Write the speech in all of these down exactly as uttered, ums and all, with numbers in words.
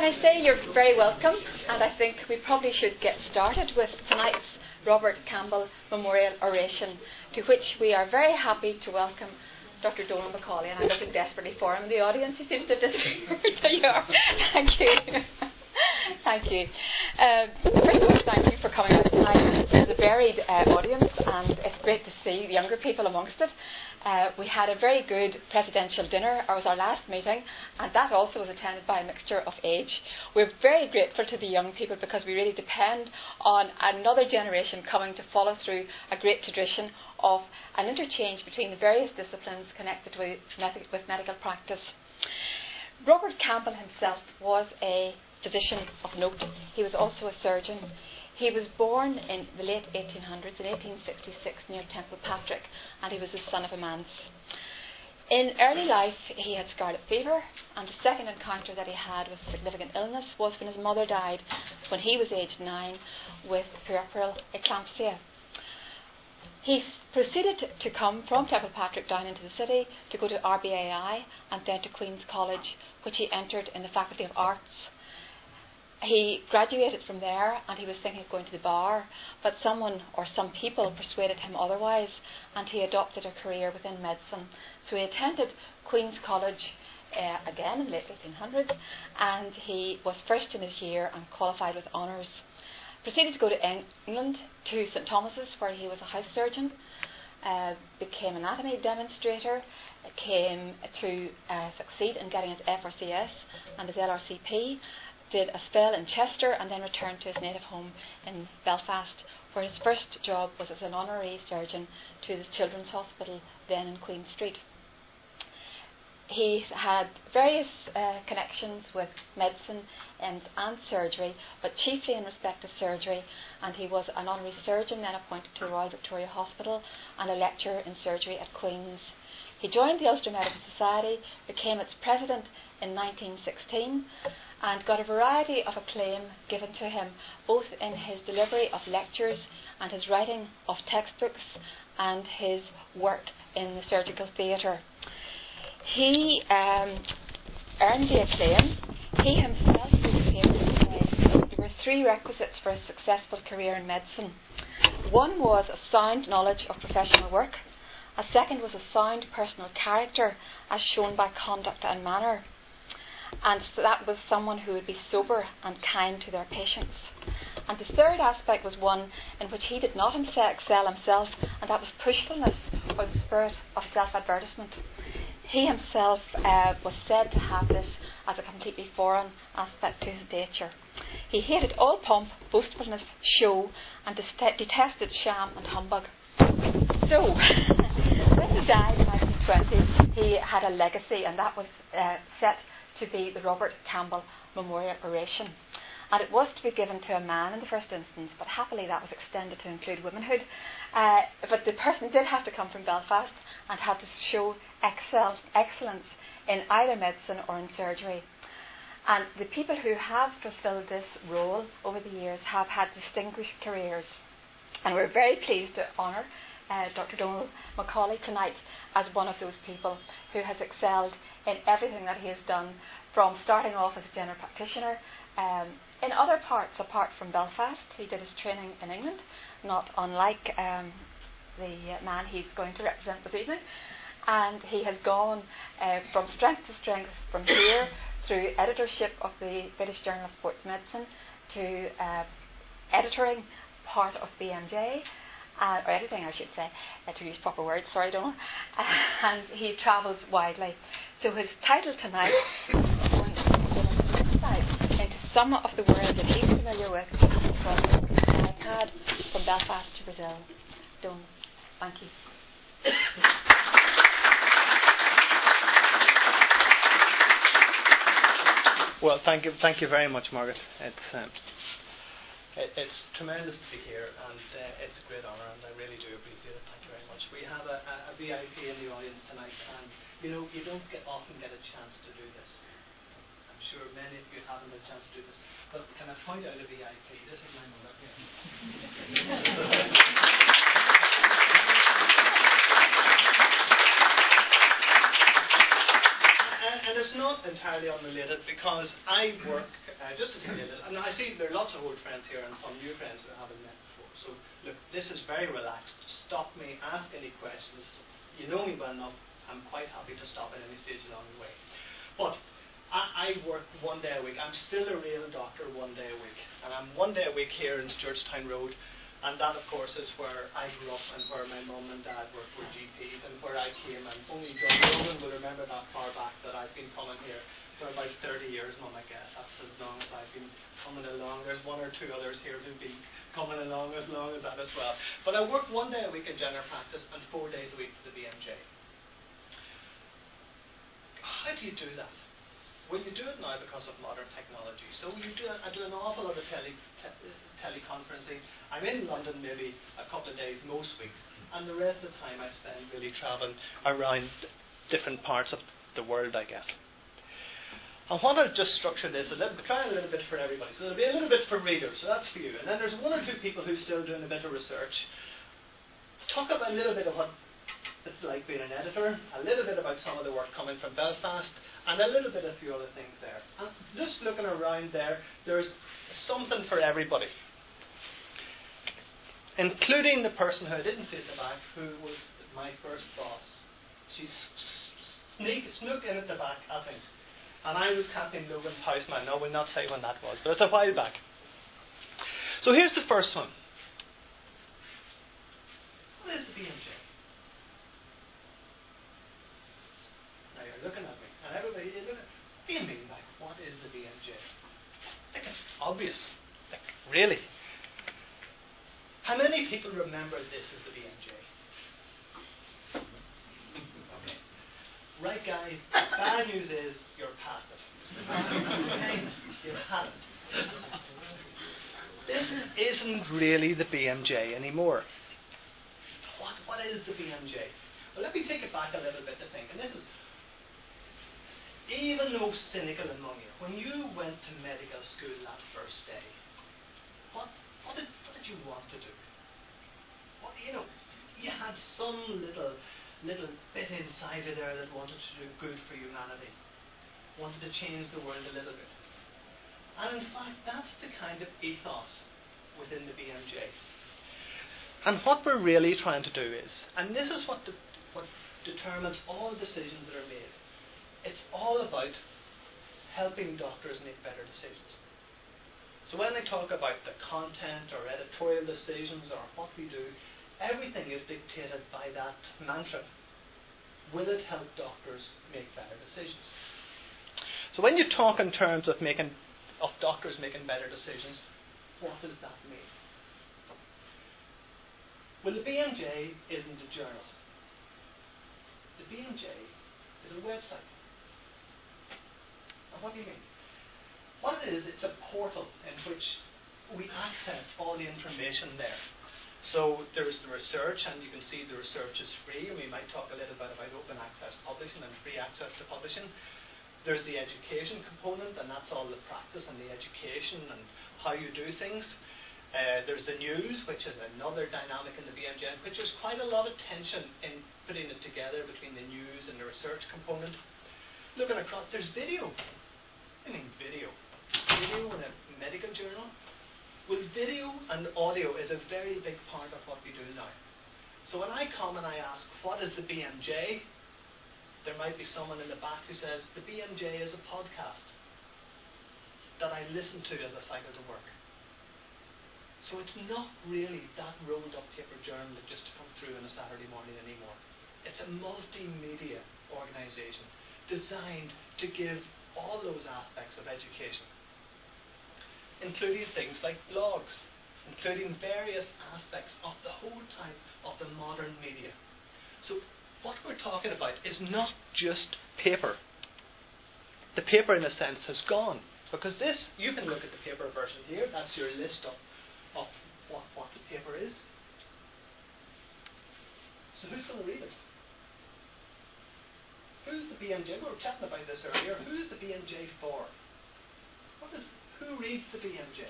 can I say you're very welcome, and I think we probably should get started with tonight's Robert Campbell Memorial Oration, to which we are very happy to welcome Doctor Donal Macaulay, and I'm looking desperately for him in the audience. He seems to have disappeared. There you are. Thank you. Thank you. Um, first of all, thank you for coming out tonight. It's a varied uh, audience, and it's great to see the younger people amongst it. Uh, we had a very good presidential dinner. It was our last meeting, and that also was attended by a mixture of age. We're very grateful to the young people because we really depend on another generation coming to follow through a great tradition of an interchange between the various disciplines connected with, with medical practice. Robert Campbell himself was a physician of note. He was also a surgeon. He was born in the late eighteen hundreds, in eighteen sixty-six, near Templepatrick, and he was the son of a manse. In early life, he had scarlet fever, and the second encounter that he had with significant illness was when his mother died, when he was aged nine, with puerperal eclampsia. He proceeded to come from Templepatrick down into the city to go to R B A I and then to Queen's College, which he entered in the Faculty of Arts. He graduated from there, and he was thinking of going to the bar, but someone or some people persuaded him otherwise, and he adopted a career within medicine. So he attended Queen's College uh, again in the late eighteen hundreds, and he was first in his year and qualified with honours. Proceeded to go to England, to St Thomas's, where he was a house surgeon, uh, became an anatomy demonstrator, came to uh, succeed in getting his F R C S and his L R C P, did a spell in Chester, and then returned to his native home in Belfast, where his first job was as an honorary surgeon to the Children's Hospital, then in Queen Street. He had various uh, connections with medicine and, and surgery, but chiefly in respect of surgery, and he was an honorary surgeon then appointed to Royal Victoria Hospital and a lecturer in surgery at Queen's. He joined the Ulster Medical Society, became its president in nineteen sixteen, and got a variety of acclaim given to him, both in his delivery of lectures and his writing of textbooks and his work in the surgical theatre. He um, earned the acclaim. He himself was able to say there were three requisites for a successful career in medicine. One was a sound knowledge of professional work. A second was a sound personal character, as shown by conduct and manner. And so that was someone who would be sober and kind to their patients. And the third aspect was one in which he did not excel himself, and that was pushfulness, or the spirit of self-advertisement. He himself uh, was said to have this as a completely foreign aspect to his nature. He hated all pomp, boastfulness, show, and dest- detested sham and humbug. So, when he died in nineteen twenty, he had a legacy, and that was uh, set to be the Robert Campbell Memorial Oration. And it was to be given to a man in the first instance, but happily that was extended to include womanhood. Uh, but the person did have to come from Belfast and had to show excel, excellence in either medicine or in surgery. And the people who have fulfilled this role over the years have had distinguished careers. And we're very pleased to honour uh, Doctor Donal Macaulay tonight as one of those people who has excelled in everything that he has done, from starting off as a general practitioner um, in other parts apart from Belfast. He did his training in England, not unlike um, the man he's going to represent this evening. And he has gone uh, from strength to strength from here through editorship of the British Journal of Sports Medicine to uh, editoring part of B M J. Uh, or editing, I should say, uh, to use proper words, sorry, Donal. Uh, and he travels widely. So his title tonight is going to give us an insight into some of the world that he's familiar with from an iPad from Belfast to Brazil. Donal, thank you. Well, thank you, thank you very much, Margaret. It's um, It, it's tremendous to be here, and uh, it's a great honour, and I really do appreciate it. Thank you very much. We have a, a, a V I P in the audience tonight, and you know, you don't get, often get a chance to do this. I'm sure many of you haven't had a chance to do this, but can I point out a V I P? This is my mother here. and, and it's not not entirely unrelated because I work, uh, just as related, and I see there are lots of old friends here and some new friends that I haven't met before. So, look, this is very relaxed. Stop me, ask any questions. You know me well enough. I'm quite happy to stop at any stage along the way. But I, I work one day a week. I'm still a real doctor one day a week. And I'm one day a week here in Georgetown Road. And that, of course, is where I grew up and where my mum and dad worked were G Ps and where I came. And only John Rogan will remember that far back that I've been coming here for about thirty years now, I guess. That's as long as I've been coming along. There's one or two others here who've been coming along as long as that as well. But I work one day a week in general practice and four days a week for the B M J. How do you do that? Well, you do it now because of modern technology. So you do. I do an awful lot of tele, te- teleconferencing. I'm in London maybe a couple of days most weeks, and the rest of the time I spend really travelling around different parts of the world, I guess. I want to just structure this a little bit, try a little bit for everybody. So there'll be a little bit for readers, so that's for you. And then there's one or two people who are still doing a bit of research. Talk about a little bit of what it's like being an editor, a little bit about some of the work coming from Belfast, and a little bit of a few other things there. And just looking around there, there's something for everybody. Including the person who I didn't see at the back, who was my first boss. She sneak, snook in at the back, I think. And I was Kathleen Logan's houseman. No, we'll not say when that was, but it's a while back. So here's the first one. What is the B M J? Now you're looking at me, and everybody is looking. What do you mean by what is the B M J? I think it's obvious. Like, really? How many people remember this as the B M J? Okay. Right, guys. Bad news is you're past it. You've had it. This isn't really the B M J anymore. What what is the B M J? Well, let me take it back a little bit to think. And this is even the most cynical among you. When you went to medical school that first day, what what did what did you want to do? What you know, you had some little little bit inside you there that wanted to do good for humanity, wanted to change the world a little bit. And in fact, that's the kind of ethos within the B M J. And what we're really trying to do is, and this is what de- what determines all decisions that are made, it's all about helping doctors make better decisions. So when I talk about the content or editorial decisions or what we do, everything is dictated by that mantra. Will it help doctors make better decisions? So when you talk in terms of making of doctors making better decisions, what does that mean? Well, the B M J isn't a journal. The B M J is a website. And what do you mean? What it is, it's a portal in which we access all the information there. So there's the research, and you can see the research is free, and we might talk a little bit about open access publishing and free access to publishing. There's the education component, and that's all the practice and the education and how you do things. Uh, there's the news, which is another dynamic in the B M J, which there's quite a lot of tension in putting it together between the news and the research component. Looking across, there's video. I mean video. Video in a medical journal. Well, video and audio is a very big part of what we do now. So when I come and I ask, what is the B M J? There might be someone in the back who says, the B M J is a podcast that I listen to as I cycle to work. So it's not really that rolled up paper journal that just comes through on a Saturday morning anymore. It's a multimedia organisation designed to give all those aspects of education, including things like blogs, including various aspects of the whole type of the modern media. So what we're talking about is not just paper. The paper, in a sense, has gone. Because this, you can look at the paper version here. That's your list of, of what, what the paper is. So who's going to read it? Who's the B M J? We were chatting about this earlier. Who's the B M J for? What is, who reads the B M J?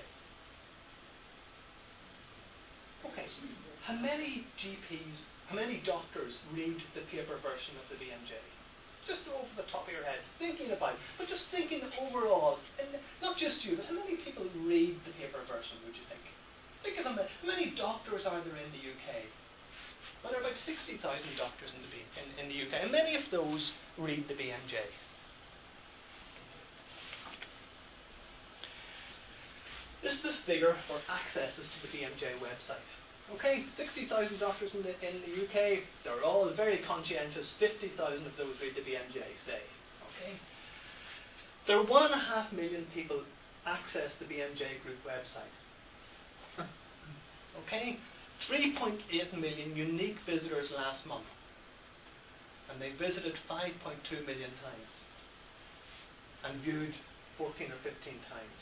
Okay, so how many G Ps, how many doctors read the paper version of the B M J? just over the top of your head, thinking about, but just thinking overall, and not just you, but how many people read the paper version, would you think? Think of them, how many doctors are there in the U K? Well, there are about sixty thousand doctors in the, B, in, in the U K, and many of those read the B M J. This is the figure for accesses to the B M J website. Okay, sixty thousand doctors in the, in the U K, they're all very conscientious. fifty thousand of those read the B M J, say. Okay. There are one and a half million people access the B M J group website. Okay, three point eight million unique visitors last month. And they visited five point two million times. And viewed fourteen or fifteen times.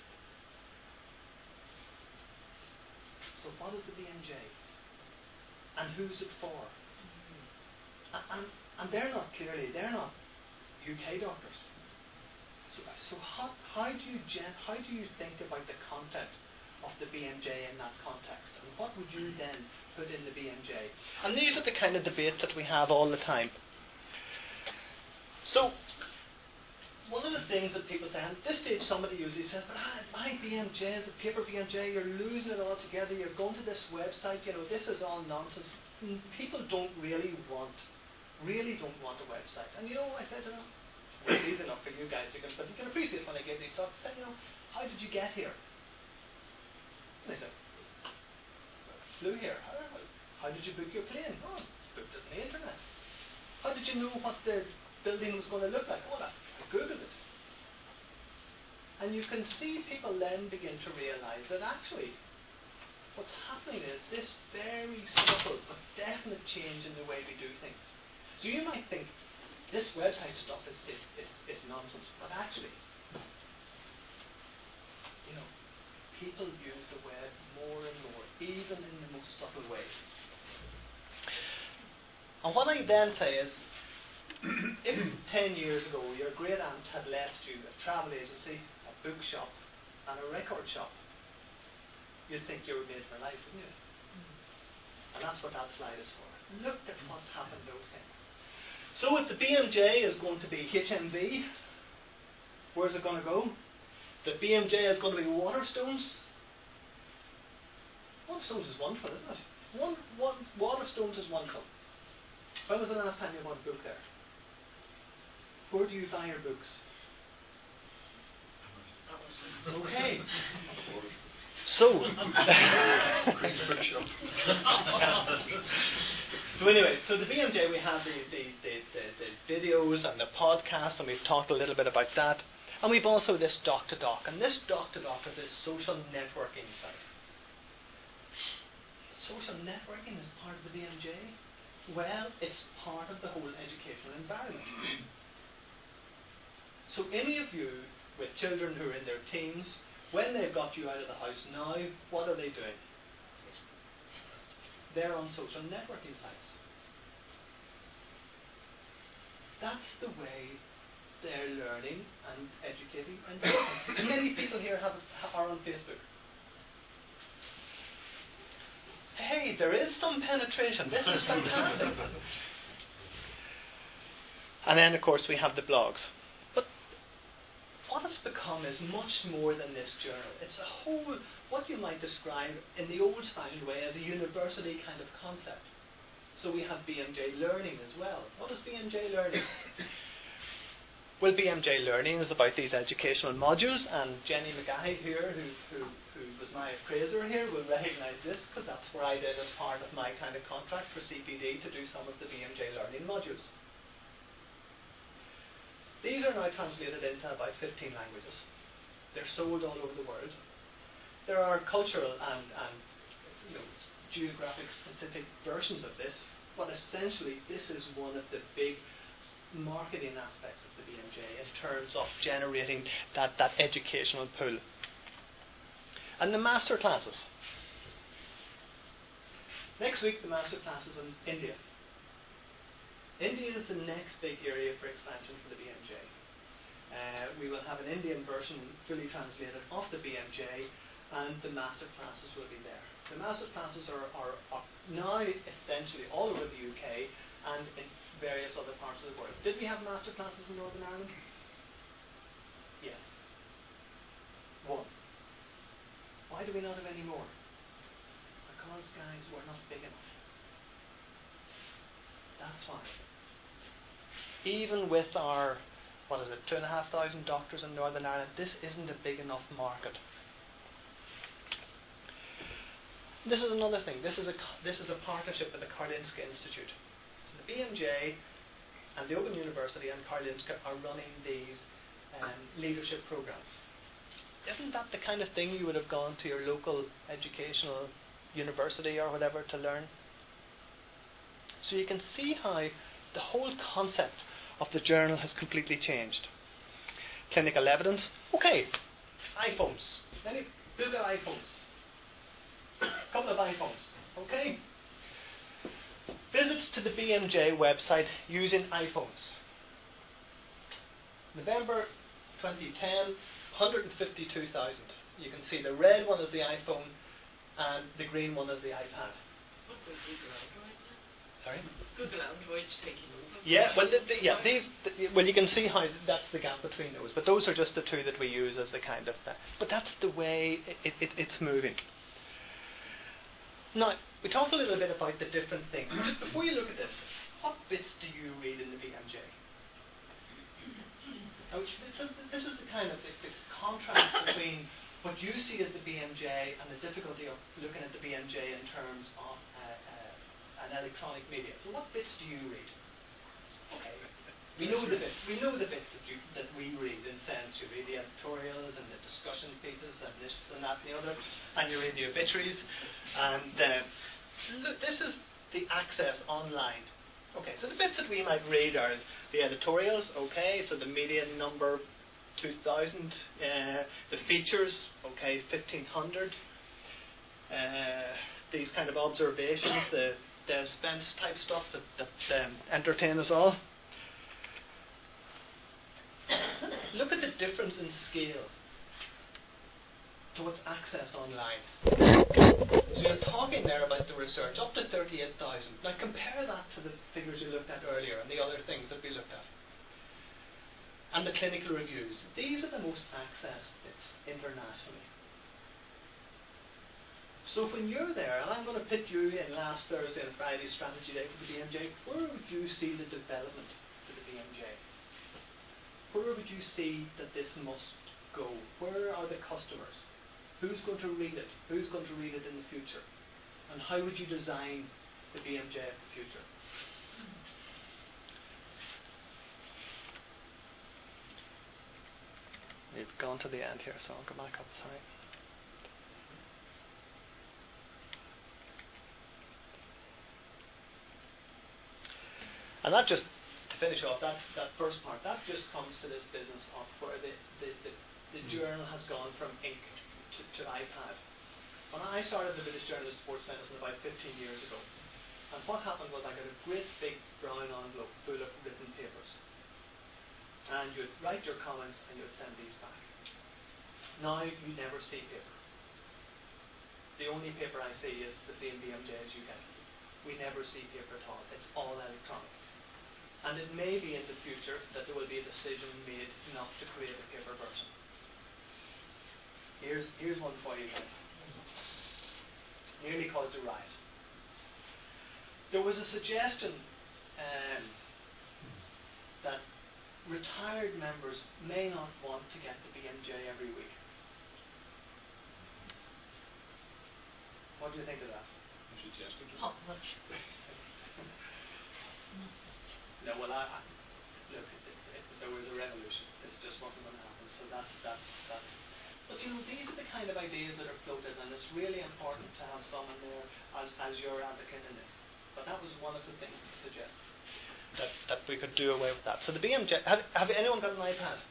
So what is the B M J? And who's it for? Mm-hmm. And, and they're not clearly, they're not U K doctors. So, so how, how, do you gen, how do you think about the content of the B M J in that context? And what would you then put in the B M J? And these are the kind of debates that we have all the time. So, one of the things that people say, and at this stage somebody usually says, but ah, my B M J, the paper B M J, you're losing it all together, you're going to this website, you know, this is all nonsense. People don't really want, really don't want a website. And you know, I said to them, it's easy enough for you guys, you can, but you can appreciate when I give these talks, I said, you know, how did you get here? And they said, flew here. How, how did you book your plane? Oh, booked it on the internet. How did you know what the building was going to look like? Oh, I Googled it. And you can see people then begin to realize that actually what's happening is this very subtle but definite change in the way we do things. So you might think this website stuff is, is, is, is nonsense, but actually, you know, people use the web more and more, even in the most subtle ways. And what I then say is, if ten years ago your great aunt had left you a travel agency, a bookshop, and a record shop, you'd think you were made for life, wouldn't you? Mm. And that's what that slide is for. Look at what's happened to those things. So if the B M J is going to be H M V, where's it going to go? The B M J is going to be Waterstones. Waterstones is wonderful, isn't it? One, one, Waterstones is wonderful. When was the last time you bought a book there? Where do you buy your books? Okay. So. So anyway, so the B M J, we have the, the, the, the, the videos and the podcast, and we've talked a little bit about that. And we've also this Doc to Doc. And this Doc to Doc is this social networking site. Social networking is part of the B M J? Well, it's part of the whole educational environment. So any of you with children who are in their teens, when they've got you out of the house now, what are they doing? They're on social networking sites. That's the way they're learning and educating and developing. Many people here have, are on Facebook. Hey, there is some penetration. This is fantastic. And then, of course, we have the blogs. But what it's become is much more than this journal. It's a whole, what you might describe in the old-fashioned way as a university kind of concept. So we have B M J Learning as well. What is B M J Learning? Well, B M J Learning is about these educational modules, and Jenny McGahey here, who, who, who was my appraiser here, will recognise this, because that's where I did as part of my kind of contract for C P D to do some of the B M J Learning modules. These are now translated into about fifteen languages. They're sold all over the world. There are cultural and, and you know, geographic specific versions of this, but essentially this is one of the big marketing aspects of the B M J in terms of generating that, that educational pool. And the master classes. Next week the master classes in India. India is the next big area for expansion for the B M J. Uh, we will have an Indian version fully translated of the B M J, and the master classes will be there. The master classes are, are, are now essentially all over the U K, and in various other parts of the world. Did we have master classes in Northern Ireland? Yes. One. Why do we not have any more? Because, guys, we're not big enough. That's why. Even with our, what is it, two and a half thousand doctors in Northern Ireland, this isn't a big enough market. This is another thing. This is a this is a partnership with the Karolinska Institute. So the B M J and the Open University and Karolinska are running these um, leadership programs. Isn't that the kind of thing you would have gone to your local educational university or whatever to learn? So you can see how the whole concept of the journal has completely changed. Clinical evidence. Okay, iPhones. Any who got iPhones? A couple of iPhones. Okay. Visits to the B M J website using iPhones. November twenty ten, one hundred fifty-two thousand. You can see the red one is the iPhone and the green one is the iPad. Sorry? Google Android's taking over. Yeah, well, the, the, yeah, these. The, well, you can see how that's the gap between those. But those are just the two that we use as the kind of. Th- but that's the way it, it, it's moving. Now, we talked a little bit about the different things. Just before you look at this, what bits do you read in the B M J? Now, this is the kind of the, the contrast between what you see as the B M J and the difficulty of looking at the B M J in terms of uh, uh, an electronic media. So, what bits do you read? Okay, we know the bits. We know the bits that you that we read in sense. You read the editorials and the discussion pieces and this and that and the other, and you read the obituaries. And uh, look, this is the access online. Okay, so the bits that we might read are the editorials. Okay, so the media number two thousand, uh, the features. Okay, fifteen hundred. Uh, these kind of observations, the the Spence type stuff that, that um, entertain us all. Look at the difference in scale to what's accessed online. So you're talking there about the research, up to thirty-eight thousand. Now compare that to the figures you looked at earlier and the other things that we looked at. And the clinical reviews. These are the most accessed bits internationally. So when you're there, and I'm going to pit you in last Thursday and Friday strategy day for the B M J, where would you see the development for the B M J? Where would you see that this must go? Where are the customers? Who's going to read it? Who's going to read it in the future? And how would you design the B M J of the future? We've gone to the end here, so I'll go back up, sorry. And that just, to finish off, that, that first part, that just comes to this business of where the, the, the, the journal has gone from ink to, to iPad. When I started the British Journal of Sports Medicine about fifteen years ago, and what happened was I got a great big brown envelope full of written papers. And you'd write your comments and you'd send these back. Now you never see paper. The only paper I see is the same B M J as you get. We never see paper at all. It's all electronic. And it may be in the future that there will be a decision made not to create a paper version. Here's, here's one for you guys. Nearly caused a riot. There was a suggestion um, that retired members may not want to get the B M J every week. What do you think of that? Suggested. Not much. No, well, I, I look, it, it, it, there was a revolution. This just wasn't going to happen. So that's that's that's. But you know, these are the kind of ideas that are floated, and it's really important to have someone there as as your advocate in this. But that was one of the things to suggest that that we could do away with that. So the B M J. Have have anyone got an iPad?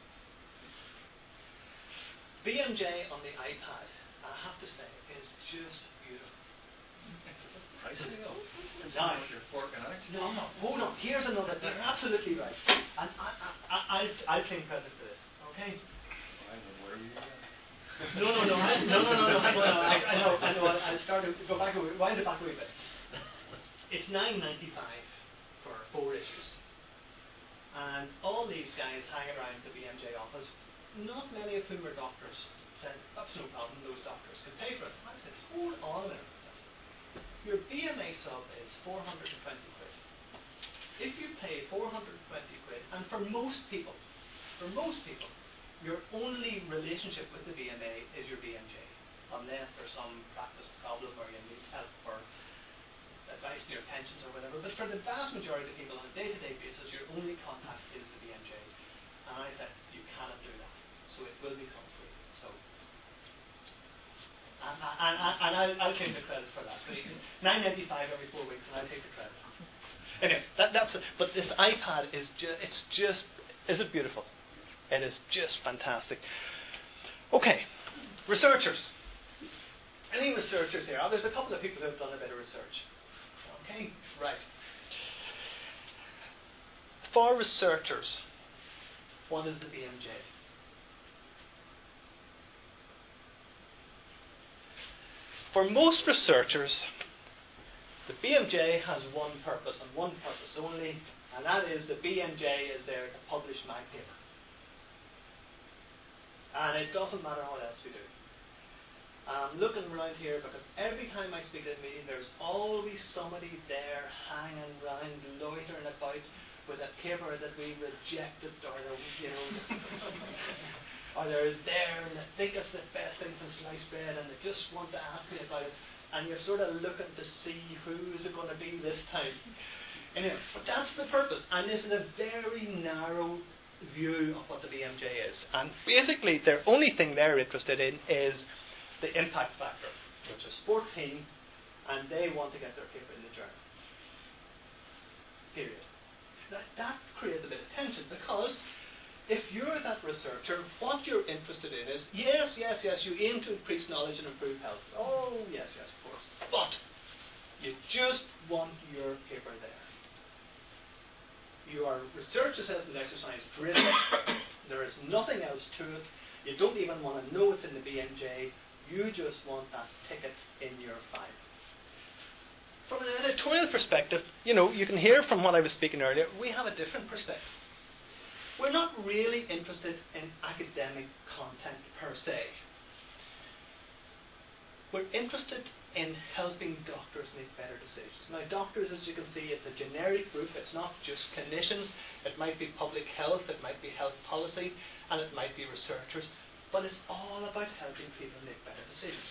B M J on the iPad, I have to say, is just beautiful. Pricing though. Now, You're forking out. no, no, hold on. Here's another. You're absolutely right. And I, I, I, I'll, I'll claim credit for this. Okay. I know where you are. No, no, no, I, no, no, no, no. Hang on. I, I know. I know. I'll start. To go back a wee, wind it back a wee bit. It's nine ninety five for four issues. And all these guys hang around the B M J office, not many of whom are doctors, said, that's no problem, those doctors can pay for it. I said, hold on a minute. Your B M A sub is four hundred twenty quid. If you pay four hundred twenty quid, and for most people, for most people, your only relationship with the B M A is your B M J, unless there's some practice problem or you need help for advice on your pensions or whatever. But for the vast majority of people on a day-to-day basis, your only contact is the B M J. And I said, you cannot do that. So it will become free. So, and, and, and, and I'll, I'll take the credit for that. So nine ninety-five every four weeks, and I'll take the credit. Anyway, that, that's it. But this iPad is just, it's just, is it beautiful? It is just fantastic. Okay, researchers. Any researchers here? Oh, there's a couple of people who have done a bit of research. Okay, right. For researchers, what is the B M J? For most researchers, the B M J has one purpose and one purpose only, and that is the B M J is there to publish my paper. And it doesn't matter what else we do. I'm looking around here because every time I speak at a meeting, there's always somebody there hanging around, loitering about with a paper that we rejected, or you know, or they're there and they think it's the best thing since sliced bread, and they just want to ask me about it, and you're sort of looking to see who's it going to be this time. Anyway, but that's the purpose, and this is a very narrow view of what the B M J is, and basically the only thing they're interested in is the impact factor, which is fourteen, and they want to get their paper in the journal. Period. Now, that creates a bit of tension, because if you're that researcher, what you're interested in is, yes, yes, yes, you aim to increase knowledge and improve health. Oh, yes, yes, of course. But you just want your paper there. You are research assessment exercise driven. There is nothing else to it. You don't even want to know it's in the B M J. You just want that ticket in your file. From an editorial perspective, you know, you can hear from what I was speaking earlier, we have a different perspective. We're not really interested in academic content per se. We're interested in helping doctors make better decisions. Now, doctors, as you can see, it's a generic group. It's not just clinicians. It might be public health, it might be health policy, and it might be researchers. But it's all about helping people make better decisions.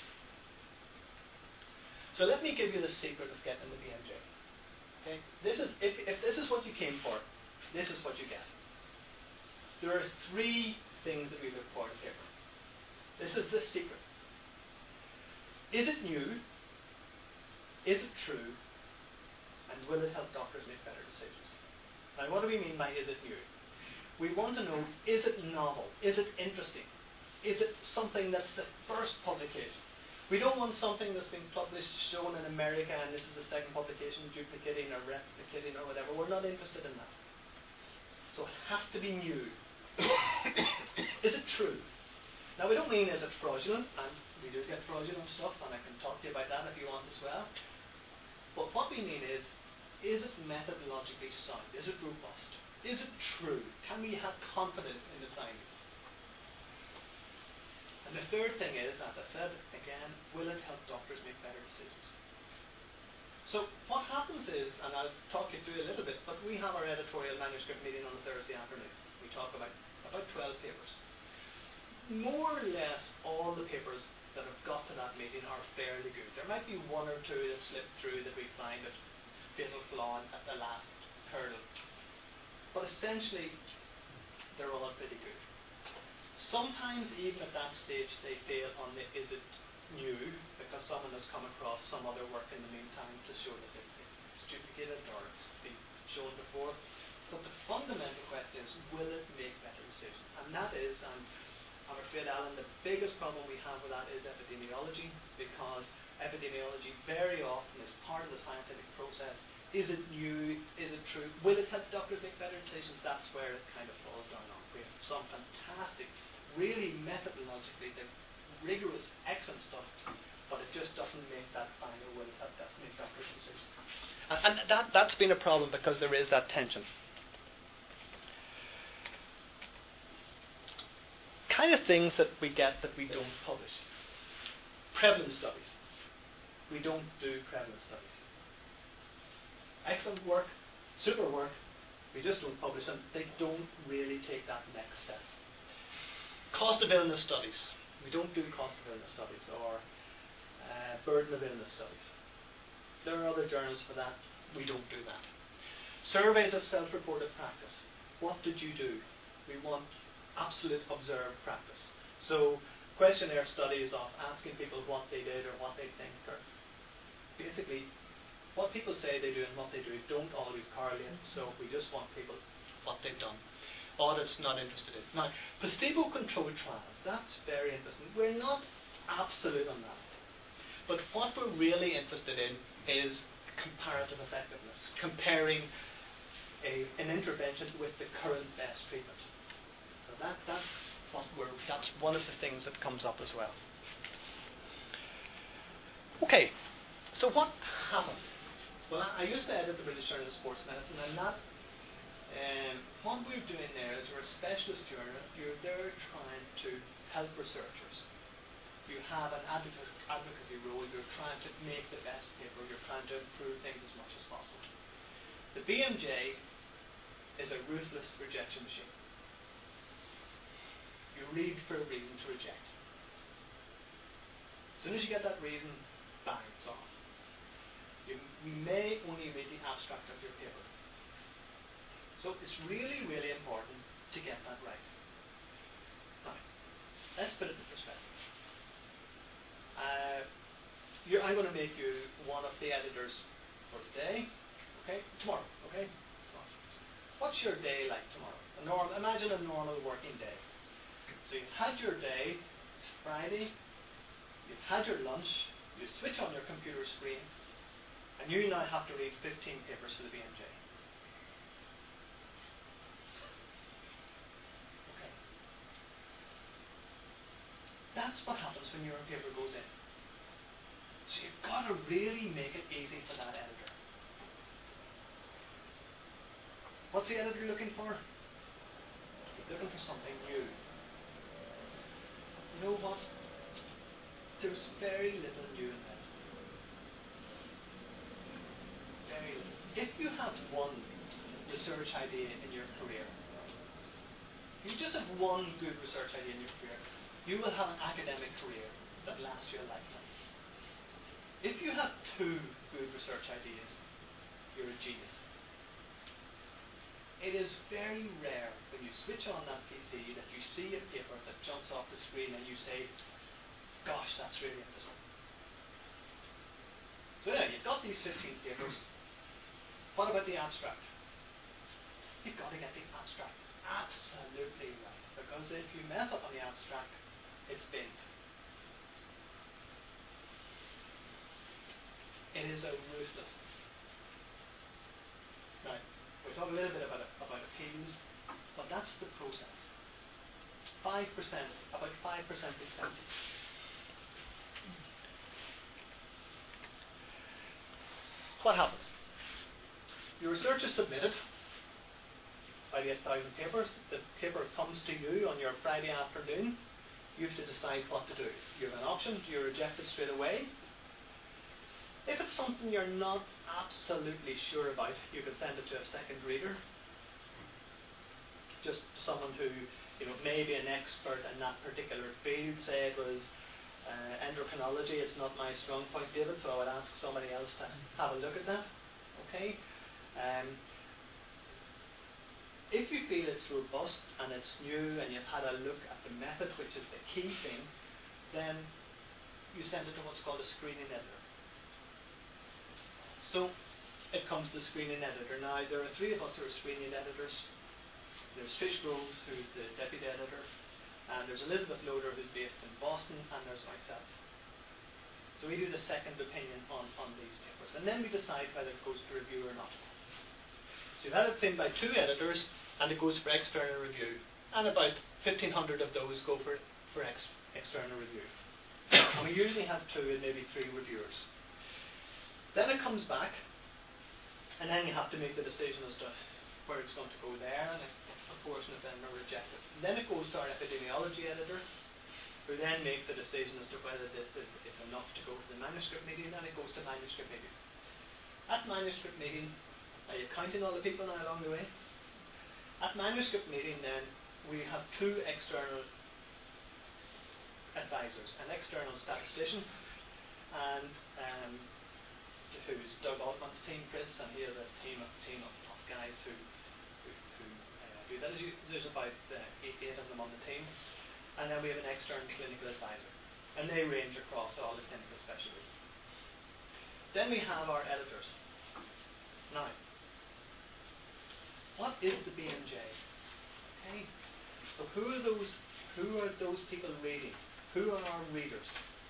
So let me give you the secret of getting the B M J. Okay? This is if, if this is what you came for, this is what you get. There are three things that we look for in paper. This is the secret. Is it new? Is it true? And will it help doctors make better decisions? Now, what do we mean by is it new? We want to know, is it novel? Is it interesting? Is it something that's the first publication? We don't want something that's been published, shown in America, and this is the second publication, duplicating or replicating or whatever. We're not interested in that. So it has to be new. Is it true? Now, we don't mean is it fraudulent, and we do get fraudulent stuff, and I can talk to you about that if you want as well. But what we mean is, is it methodologically sound? Is it robust? Is it true? Can we have confidence in the findings? And the third thing is, as I said, again, will it help doctors make better decisions? So what happens is, and I'll talk you through a little bit, but we have our editorial manuscript meeting on a Thursday afternoon. We talk about about twelve papers. More or less all the papers that have got to that meeting are fairly good. There might be one or two that slip through that we find a fatal flaw at the last hurdle. But essentially, they're all pretty good. Sometimes, even at that stage, they fail on the is it new, because someone has come across some other work in the meantime to show that it's duplicated or it's been shown before. But the fundamental question is, will it make better decisions? And that is, and I'm afraid, Alan, the biggest problem we have with that is epidemiology, because epidemiology very often is part of the scientific process. Is it new? Is it true? Will it help doctors make better decisions? That's where it kind of falls down on. We have some fantastic, really methodologically the rigorous, excellent stuff, but it just doesn't make that final will it help that make doctors decisions. And, and that, that's been a problem because there is that tension. kind of things that we get that we don't publish. Prevalence studies. We don't do prevalence studies. Excellent work, super work, we just don't publish them. They don't really take that next step. Cost of illness studies. We don't do cost of illness studies or uh, burden of illness studies. There are other journals for that. We don't do that. Surveys of self-reported practice. What did you do? We want absolute observed practice. So questionnaire studies of asking people what they did or what they think, or basically what people say they do and what they do don't always correlate, so we just want people what they've done. Audits not interested in. Now, placebo-controlled trials, that's very interesting. We're not absolute on that. But what we're really interested in is comparative effectiveness, comparing a, an intervention with the current best treatment. So that, that's, what we're, that's one of the things that comes up as well. Okay, so what happens? Well, I used to edit the British Journal of Sports Medicine, and that, um, what we're doing there is we're a specialist journal. You're there trying to help researchers. You have an advocacy, advocacy role. You're trying to make the best paper. You're trying to improve things as much as possible. The B M J is a ruthless rejection machine. You read for a reason to reject. As soon as you get that reason, bang, it's off. You, we may only read the abstract of your paper. So it's really, really important to get that right. Now, let's put it in perspective. Uh, you're, I'm going to make you one of the editors for today, okay? Tomorrow, okay? Tomorrow. What's your day like tomorrow? A normal, imagine a normal working day. So you've had your day, it's Friday, you've had your lunch, you switch on your computer screen, and you now have to read fifteen papers for the B M J. Okay. That's what happens when your paper goes in. So you've got to really make it easy for that editor. What's the editor looking for? He's looking for something new. You know what? There's very little new in that. Very little. If you have one research idea in your career, if you just have one good research idea in your career, you will have an academic career that lasts you a lifetime. If you have two good research ideas, you're a genius. It is very rare when you switch on that P C that you see a paper that jumps off the screen and you say, gosh, that's really interesting. So now, you've got these fifteen papers. What about the abstract? You've got to get the abstract absolutely right, because if you mess up on the abstract, it's binned. It is a ruthless. Now, we'll talk a little bit about, about appeals, but that's the process. five percent, about five percent accepted. What happens? Your research is submitted by the eight thousand papers. The paper comes to you on your Friday afternoon. You have to decide what to do. You have an option. Do you reject it straight away? If it's something you're not absolutely sure about, you can send it to a second reader. Just someone who, you know, may be an expert in that particular field. Say it was uh, endocrinology. It's not my strong point, David, so I would ask somebody else to have a look at that. Okay? Um, if you feel it's robust and it's new and you've had a look at the method, which is the key thing, then you send it to what's called a screening editor. So it comes to the screening editor. Now, there are three of us who are screening editors. There's Trish Groves, who's the deputy editor, and there's Elizabeth Loader, who's based in Boston, and there's myself. So we do the second opinion on, on these papers, and then we decide whether it goes to review or not. So you've had it seen by two editors, and it goes for external review, and about fifteen hundred of those go for, for ex, external review. And we usually have two and maybe three reviewers. Then it comes back, and then you have to make the decision as to where it's going to go there, and it portion of them are rejected. And then it goes to our epidemiology editor, who then make the decision as to whether this is, is enough to go to the manuscript meeting, and it goes to manuscript meeting. At manuscript meeting, are you counting all the people now along the way? At manuscript meeting then, we have two external advisors, an external statistician, and um, who's Doug Altman's team, Chris, and he has a team of, team of, of guys who, who, who uh, do that. There's about uh, eight, eight of them on the team. And then we have an external clinical advisor. And they range across all the clinical specialties. Then we have our editors. Now, what is the B M J? Okay. So who are those who are those people reading? Who are our readers?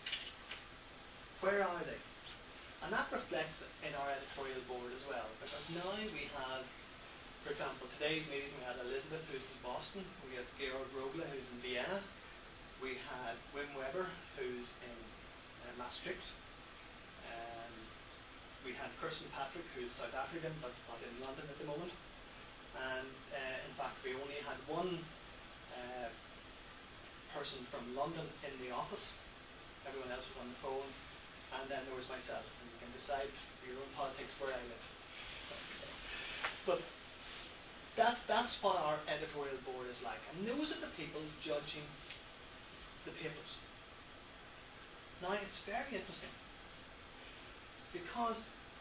Where are they? And that reflects in our editorial board as well. Because now we have, for example, today's meeting we had Elizabeth, who's in Boston. We had Georg Rogla, who's in Vienna. We had Wim Weber, who's in uh, Maastricht. Um, we had Kirsten Patrick, who's South African, but not in London at the moment. And uh, in fact, we only had one uh, person from London in the office. Everyone else was on the phone. And then there was myself. And you can decide for your own politics where I live. But that's, that's what our editorial board is like. And those are the people judging the papers. Now it's very interesting because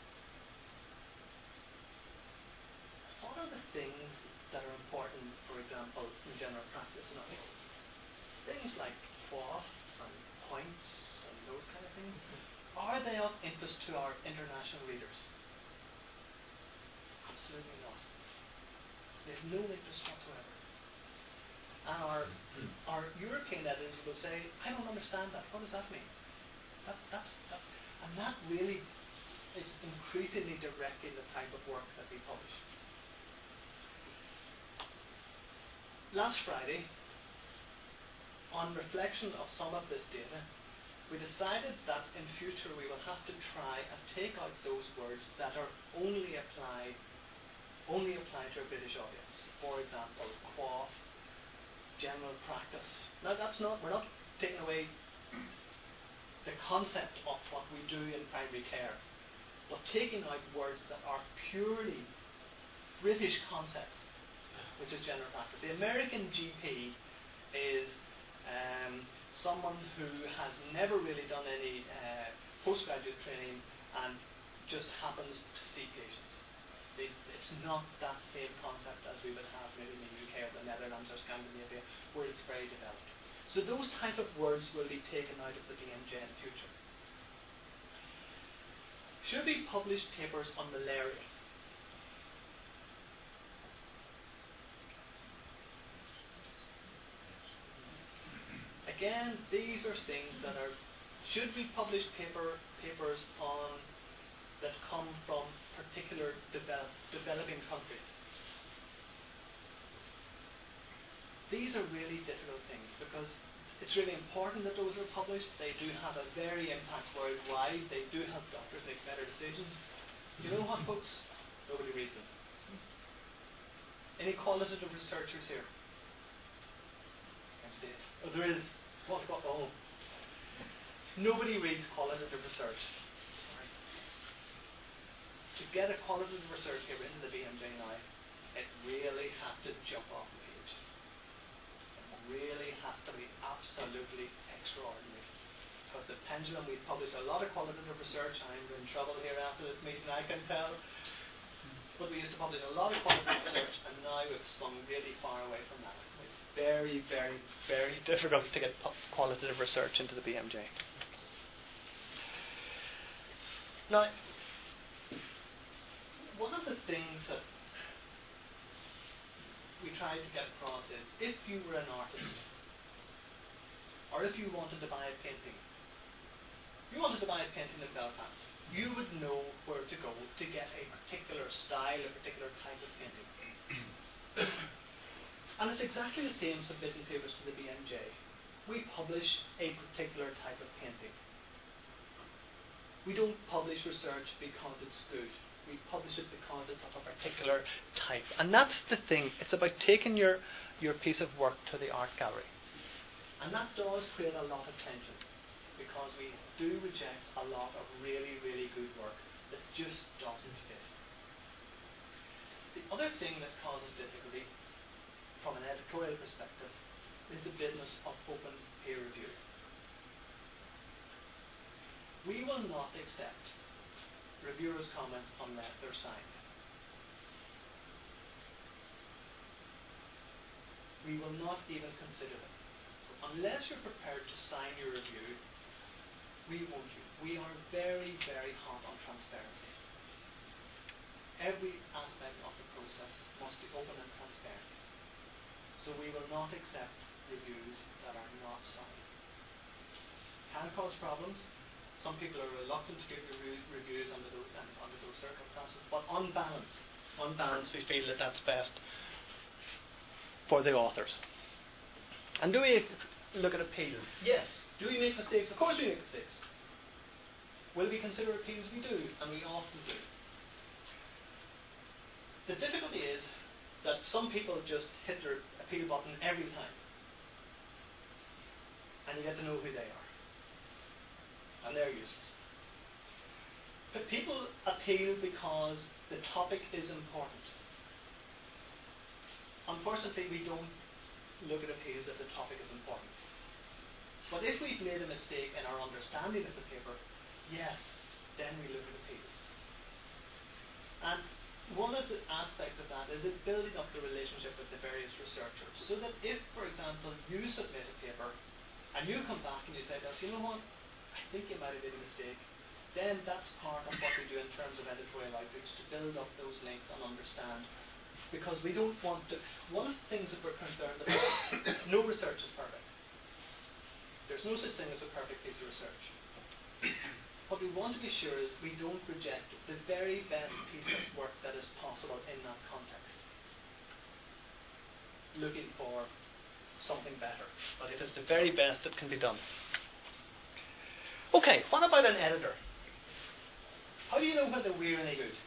what are the things that are important, for example, in general practice now? Things like cloth and points and those kind of things. Are they of interest to our international readers? Absolutely not. They have no interest whatsoever. And our our European editors will say, I don't understand that. What does that mean? That, that's, that, and that really is increasingly directing the type of work that we publish. Last Friday, on reflection of some of this data, we decided that in future we will have to try and take out those words that are only applied only applied to a British audience. For example, quaff, general practice. Now that's not, we're not taking away the concept of what we do in primary care, but taking out words that are purely British concepts, which is general practice. The American G P is um, someone who has never really done any uh, postgraduate training and just happens to see patients. It, it's not that same concept as we would have maybe in the U K or the Netherlands or Scandinavia, where it's very developed. So those type of words will be taken out of the B M J in future. Should we publish papers on malaria? Again, these are things that are, should we publish paper papers on that come from particular develop, developing countries? These are really difficult things because it's really important that those are published. They do have a very impact worldwide. They do help doctors make better decisions. You know what, folks? Nobody reads them. Any qualitative researchers here? Can't see it. Oh, there is. What? What? Oh. Nobody reads qualitative research. To get a qualitative research paper into the B M J now, it really has to jump off the page. It really has to be absolutely extraordinary. Because the pendulum, we've published a lot of qualitative research. I'm in trouble here after this meeting, I can tell. But we used to publish a lot of qualitative research, and now we've swung really far away from that. It's very, very, very difficult to get qualitative research into the B M J. Now, one of the things that we tried to get across is, if you were an artist, or if you wanted to buy a painting, you wanted to buy a painting in Belfast, you would know where to go to get a particular style, a particular type of painting. And it's exactly the same submitting papers to the B M J. We publish a particular type of painting. We don't publish research because it's good. We publish it because it's of a particular type. And that's the thing. It's about taking your, your piece of work to the art gallery. And that does create a lot of tension, because we do reject a lot of really, really good work that just doesn't fit. The other thing that causes difficulty from an editorial perspective is the business of open peer review. We will not accept reviewers' comments unless they're signed. We will not even consider them. So unless you're prepared to sign your review, we won't use. We are very, very hot on transparency. Every aspect of the process must be open and transparent. So we will not accept reviews that are not signed. Can cause problems. Some people are reluctant to give review, reviews under those, um, under those circumstances, but on balance, on balance, we feel that that's best for the authors. And do we look at appeals? Yes. Do we make mistakes? Of course we make mistakes. Will we consider appeals? We do, and we often do. The difficulty is that some people just hit their appeal button every time, and you get to know who they are, and they're useless. But people appeal because the topic is important. Unfortunately, we don't look at appeals if the topic is important. But if we've made a mistake in our understanding of the paper, yes, then we look at appeals. And one of the aspects of that is it building up the relationship with the various researchers, so that if, for example, you submit a paper and you come back and you say to us, you know what, I think you might have made a mistake, then that's part of what we do in terms of editorial outreach, to build up those links and understand. Because we don't want to, one of the things that we're concerned about, no research is perfect. There's no such thing as a perfect piece of research. What we want to be sure is we don't reject the very best piece of work that is possible in that context, looking for something better. But it is the very best that can be done. Okay, what about an editor? How do you know whether we're any good?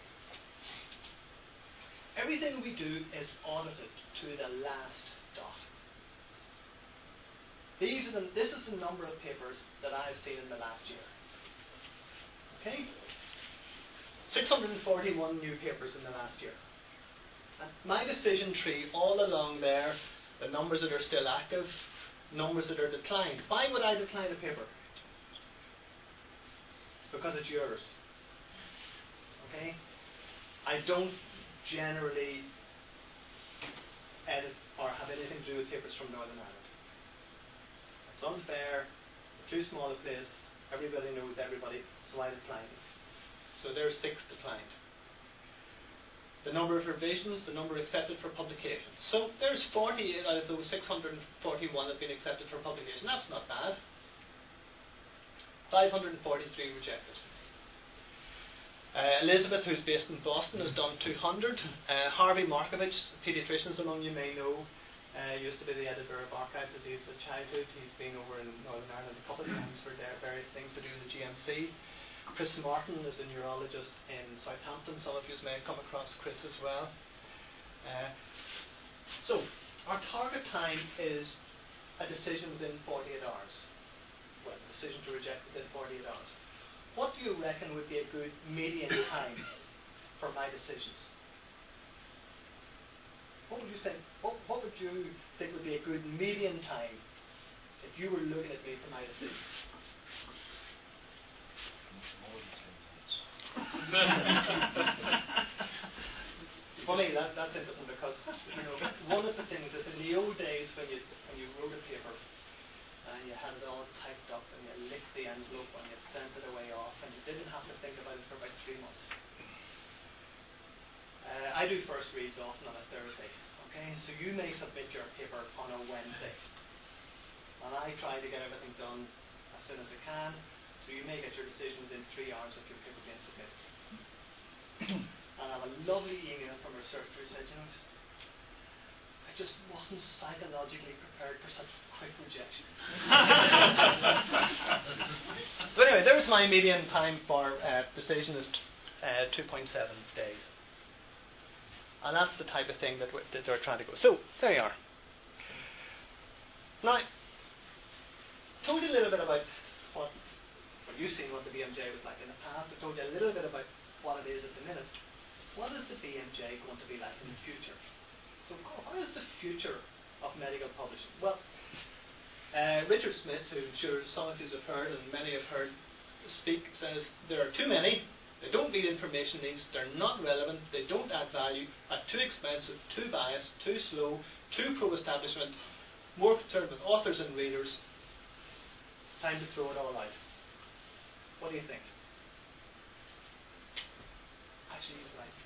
Everything we do is audited to the last dot. These are the, this is the number of papers that I've seen in the last year. Okay? six hundred forty-one new papers in the last year. And my decision tree all along there, the numbers that are still active, numbers that are declined. Why would I decline a paper? Because it's yours. Okay? I don't generally edit or have anything to do with papers from Northern Ireland. It's unfair, it's too small a place, everybody knows everybody, so I declined it. So there's six declined. The number of revisions, the number accepted for publication. So there's forty out of those six hundred forty-one have been accepted for publication. That's not bad. five hundred forty-three rejected. Uh, Elizabeth, who's based in Boston, has done two hundred. Uh, Harvey Markovich, paediatricians among you may know, uh, used to be the editor of Archive Disease of Childhood. He's been over in Northern Ireland a couple of times for their various things to do with the G M C. Chris Martin is a neurologist in Southampton. Some of you may have come across Chris as well. Uh, so, our target time is a decision within forty-eight hours. Well, a decision to reject within forty-eight hours. What do you reckon would be a good median time for my decisions? What would you think? What, what would you think would be a good median time if you were looking at me for my decisions? Funny, that, that's interesting because you know one of the things is in the old days when you when you wrote a paper and you had it all typed up and you licked the envelope and you sent it away off and you didn't have to think about it for about three months. Uh, I do first reads often on a Thursday. Okay, so you may submit your paper on a Wednesday, and I try to get everything done as soon as I can. So you may get your decision within three hours of your paper being submitted. And I have a lovely email from a researcher who said, you know, I just wasn't psychologically prepared for such quick rejection. So anyway, there's my median time for uh, decision is uh, two point seven days. And that's the type of thing that, w- that they're trying to go. So, there you are. Now, told you a little bit about what, well, you've seen what the B M J was like in the past. I told you a little bit about what it is at the minute. What is the B M J going to be like in the future? So, how is the future of medical publishing? Well, uh, Richard Smith, who I'm sure some of you have heard and many have heard speak, says there are too many. They don't meet information needs, they're not relevant, they don't add value, are too expensive, too biased, too slow, too pro-establishment, more concerned with authors and readers. Time to throw it all out. What do you think? Actually, he's right.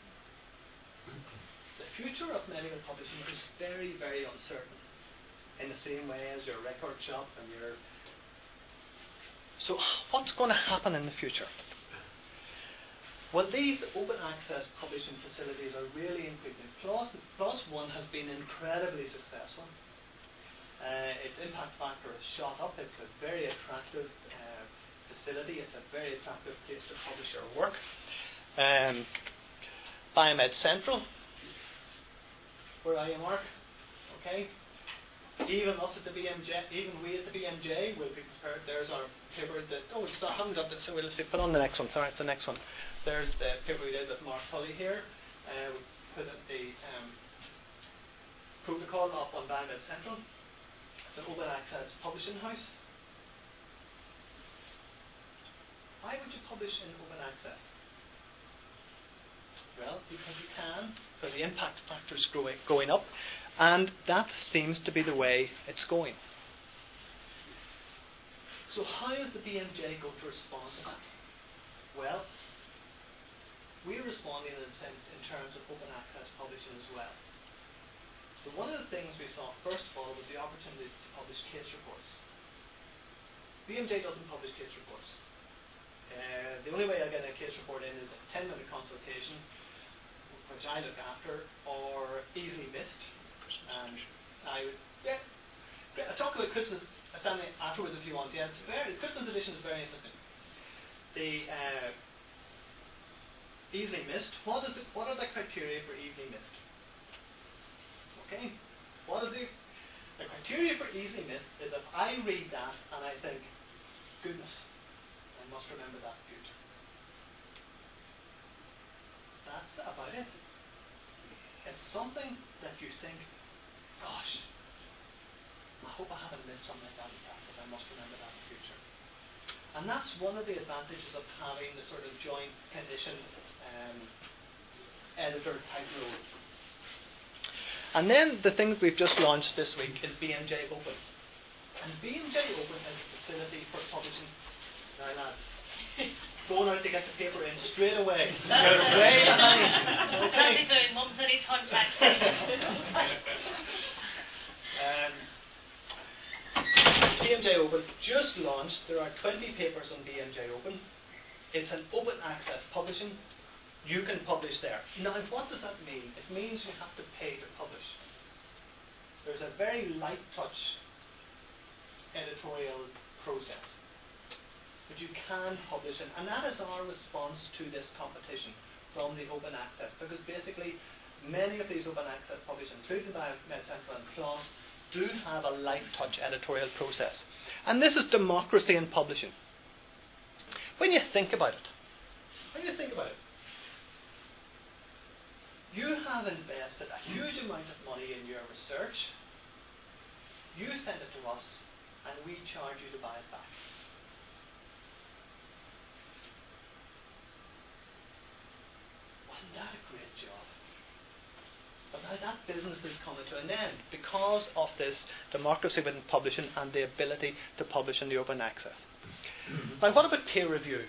The future of medical publishing is very, very uncertain, in the same way as your record shop and your... So, what's going to happen in the future? Well, these open access publishing facilities are really increasing. PLOS, PLOS One has been incredibly successful. Uh, its impact factor has shot up. It's a very attractive uh, facility. It's a very attractive place to publish your work. Um, Biomed Central. Where are you, Mark? Okay. Even us at the B M J, even we at the B M J will be prepared. There's our paper that, oh, it's not, I haven't got this, so we'll see, put on the next one. Sorry, it's the next one. There's the paper we did with Mark Tully here. Uh, we put the um, protocol up on Biomed Central. It's an open access publishing house. Why would you publish in open access? Well, because you can, because the impact factor is growing, going up, and that seems to be the way it's going. So how is the B M J going to respond to that? Well, we're responding in a sense in terms of open access publishing as well. So one of the things we saw, first of all, was the opportunity to publish case reports. B M J doesn't publish case reports. Uh, the only way I get a case report in is a ten minute consultation, which I look after, or easily missed. And I would, yeah, great. I'll talk about Christmas Assembly afterwards if you want. Yeah, it's very, the Christmas edition is very interesting. The uh, easily missed. What is the, what are the criteria for easily missed? Okay, what are the the criteria for easily missed? Is if I read that and I think, goodness, I must remember that in future. That's about it. It's something that you think, gosh, I hope I haven't missed something like that in practice. I must remember that in the future. And that's one of the advantages of having the sort of joint condition um, editor type role. And then the things we've just launched this week is B M J Open. And B M J Open is a facility for publishing. Now lads, going out to get the paper in straight away. You're way behind. Okay. doing mums any time back. um, B M J Open just launched. There are twenty papers on B M J Open. It's an open access publishing. You can publish there. Now, what does that mean? It means you have to pay to publish. There's a very light touch editorial process. But you can publish it. And that is our response to this competition from the open access. Because basically, many of these open access publishers, including Biomed Central and PLOS, do have a light touch editorial process. And this is democracy in publishing. When you think about it, when you think about it, you have invested a huge amount of money in your research. You send it to us, and we charge you to buy it back. Wasn't that a great job? But now that business is coming to an end because of this democracy within publishing and the ability to publish in the open access. Now, what about peer review?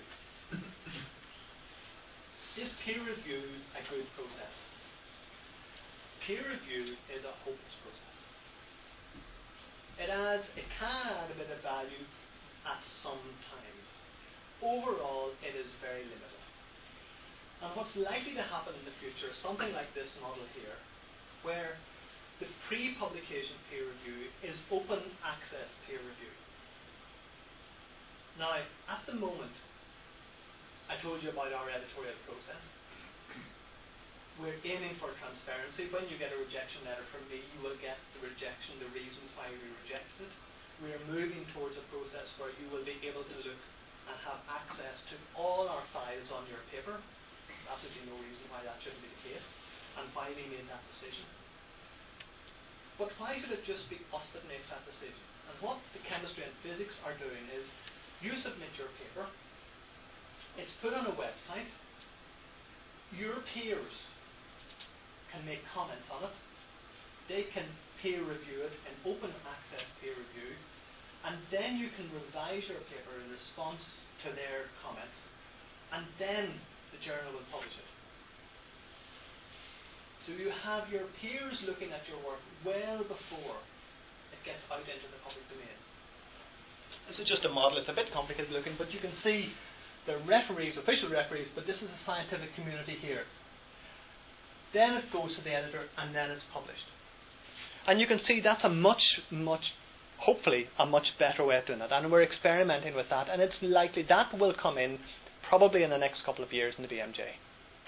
Is peer review a good process? Peer review is a hopeless process. It adds, it can add a bit of value at some times. Overall, it is very limited. And what's likely to happen in the future is something like this model here, where the pre-publication peer review is open access peer review. Now, at the moment, I told you about our editorial process. We're aiming for transparency. When you get a rejection letter from me, you will get the rejection, the reasons why we rejected it. We are moving towards a process where you will be able to look and have access to all our files on your paper. There's absolutely no reason why that shouldn't be the case, and why we made that decision. But why should it just be us that makes that decision? And what the chemistry and physics are doing is, you submit your paper, it's put on a website, your peers can make comments on it, they can peer review it in open access peer review, and then you can revise your paper in response to their comments, and then the journal will publish it. So you have your peers looking at your work well before it gets out into the public domain. This is just a model. It's a bit complicated looking, but you can see the referees, official referees, but this is a scientific community here. Then it goes to the editor, and then it's published. And you can see that's a much, much, hopefully, a much better way of doing it. And we're experimenting with that, and it's likely that will come in probably in the next couple of years in the B M J.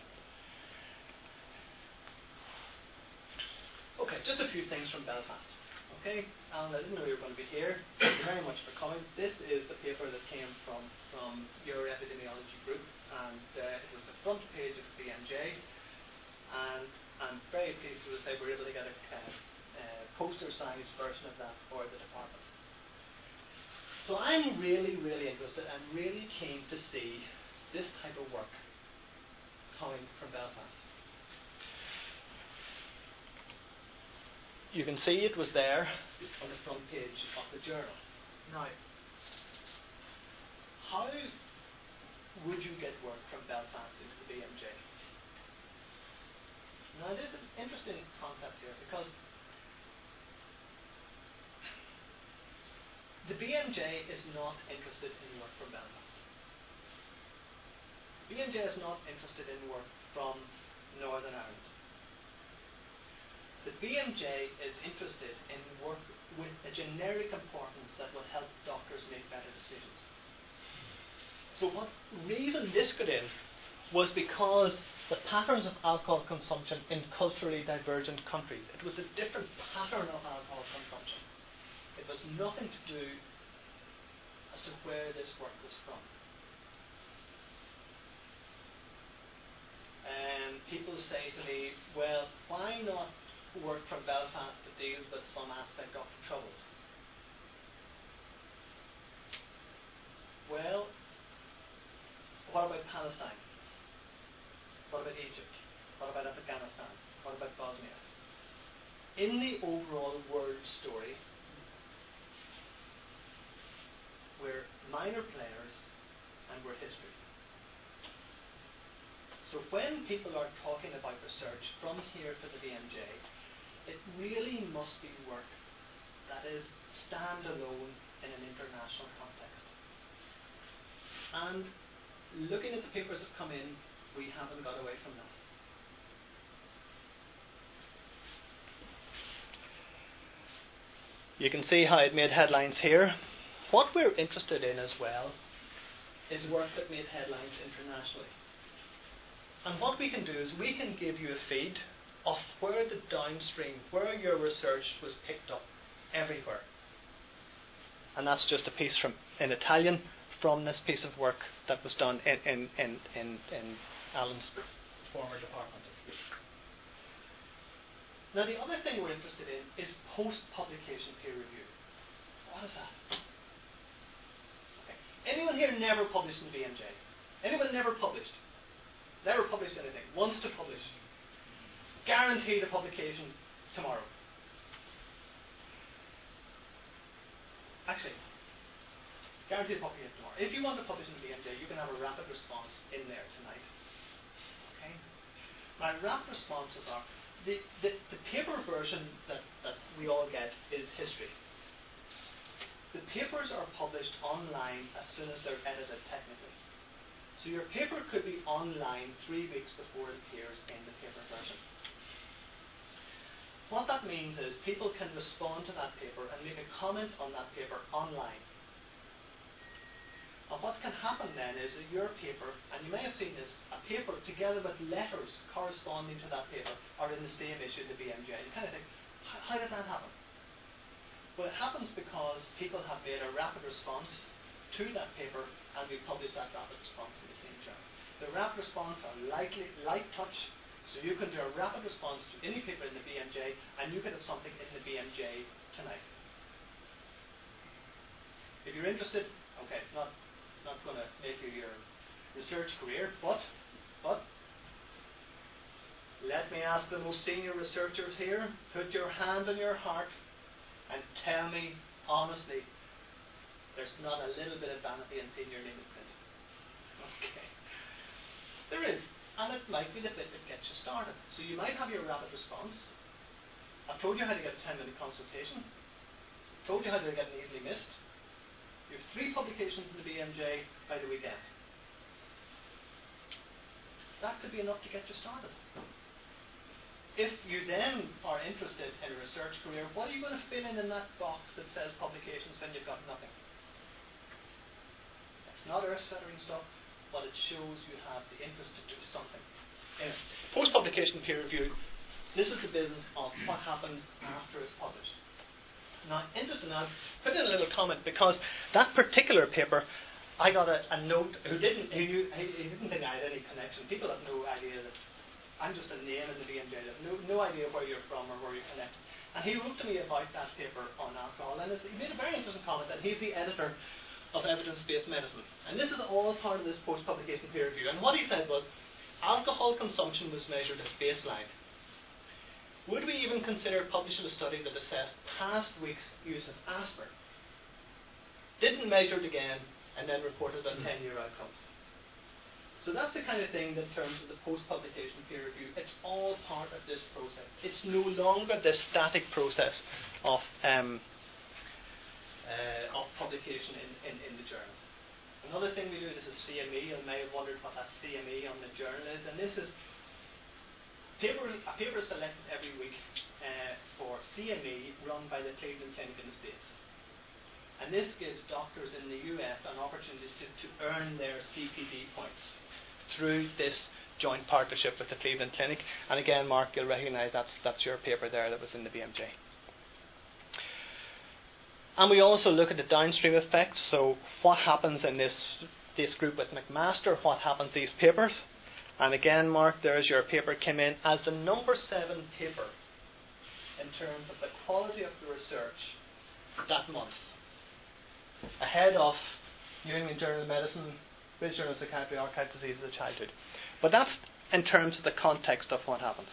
Okay, just a few things from Belfast. Okay, Alan, I didn't know you were going to be here. Thank you very much for coming. This is the paper that came from, from your epidemiology group, and uh, it was the front page of the B M J, and I'm very pleased to say we were able to get a uh, uh, poster-sized version of that for the department. So I'm really, really interested and really keen to see this type of work coming from Belfast. You can see it was there on the front page of the journal. Now, how would you get work from Belfast into the B M J? Now, there's an interesting concept here, because the B M J is not interested in work from Belfast. B M J is not interested in work from Northern Ireland. The B M J is interested in work with a generic importance that will help doctors make better decisions. So what reason this got in was because the patterns of alcohol consumption in culturally divergent countries. It was a different pattern of alcohol consumption. It was nothing to do as to where this work was from. And people say to me, well, why not work from Belfast that deals with some aspect of the Troubles? Well, what about Palestine? What about Egypt? What about Afghanistan? What about Bosnia? In the overall world story, we're minor players and we're history. So when people are talking about research from here to the B M J, it really must be work that is standalone in an international context. And looking at the papers that come in, we haven't got away from that. You can see how it made headlines here. What we're interested in as well is work that made headlines internationally. And what we can do is we can give you a feed of where the downstream, where your research was picked up everywhere. And that's just a piece from in Italian from this piece of work that was done in, in, in, in, in Alan's former department. Now the other thing we're interested in is post-publication peer review. What is that? Okay. Anyone here never published in the B M J? Anyone never published? Never published anything? Wants to publish? Guaranteed a publication tomorrow. Actually, guaranteed a publication tomorrow. If you want to publish in the B M J, you can have a rapid response in there tonight. Okay? My rapid responses are the, the, the paper version that, that we all get is history. The papers are published online as soon as they're edited technically. So your paper could be online three weeks before it appears in the paper version. What that means is people can respond to that paper and make a comment on that paper online. And what what can happen then is that your paper, and you may have seen this, a paper together with letters corresponding to that paper are in the same issue of the B M J. You kind of think, how did that happen? Well, it happens because people have made a rapid response to that paper, and we publish that rapid response in the same journal. The rapid response are lightly, light touch, so you can do a rapid response to any paper in the B M J, and you can have something in the B M J tonight. If you're interested, okay, it's not not going to make you your research career, but but let me ask the most senior researchers here, put your hand on your heart and tell me honestly, there's not a little bit of vanity in seeing your name in print. Okay. There is, and it might be the bit that gets you started. So you might have your rapid response. I've told you how to get a ten minute consultation. Told you how to get an easily missed. You have three publications in the B M J by the weekend. That could be enough to get you started. If you then are interested in a research career, what are you going to fill in in that box that says publications when you've got nothing? It's not earth-shattering stuff, but it shows you have the interest to do something. Anyway, post-publication peer review, this is the business of what happens after it's published. Now, interesting now, put in a little comment, because that particular paper, I got a, a note who didn't who knew, he, he didn't think I had any connection. People have no idea that I'm just a name in the B M J. They have no, no idea where you're from or where you're connected. And he wrote to me about that paper on alcohol, and he made a very interesting comment, and he's the editor of Evidence-Based Medicine. And this is all part of this post-publication peer review. And what he said was, alcohol consumption was measured as baseline. Would we even consider publishing a study that assessed past weeks' use of aspirin? Didn't measure it again, and then reported on ten-year outcomes. So that's the kind of thing that in terms of the post-publication peer review, it's all part of this process. It's no longer this static process of um, uh, of publication in, in, in the journal. Another thing we do, this is C M E. You may have wondered what that C M E on the journal is, and this is Paper, a paper is selected every week uh, for C M E run by the Cleveland Clinic in the States. And this gives doctors in the U S an opportunity to, to earn their C P D points through this joint partnership with the Cleveland Clinic. And again, Mark, you'll recognise that's, that's your paper there that was in the B M J. And we also look at the downstream effects. So what happens in this, this group with McMaster, what happens to these papers. And again, Mark, there's your paper came in as the number seven paper in terms of the quality of the research that month, ahead of New England Journal of Medicine, British Journal of Psychiatry, Archive Diseases of Childhood. But that's in terms of the context of what happens.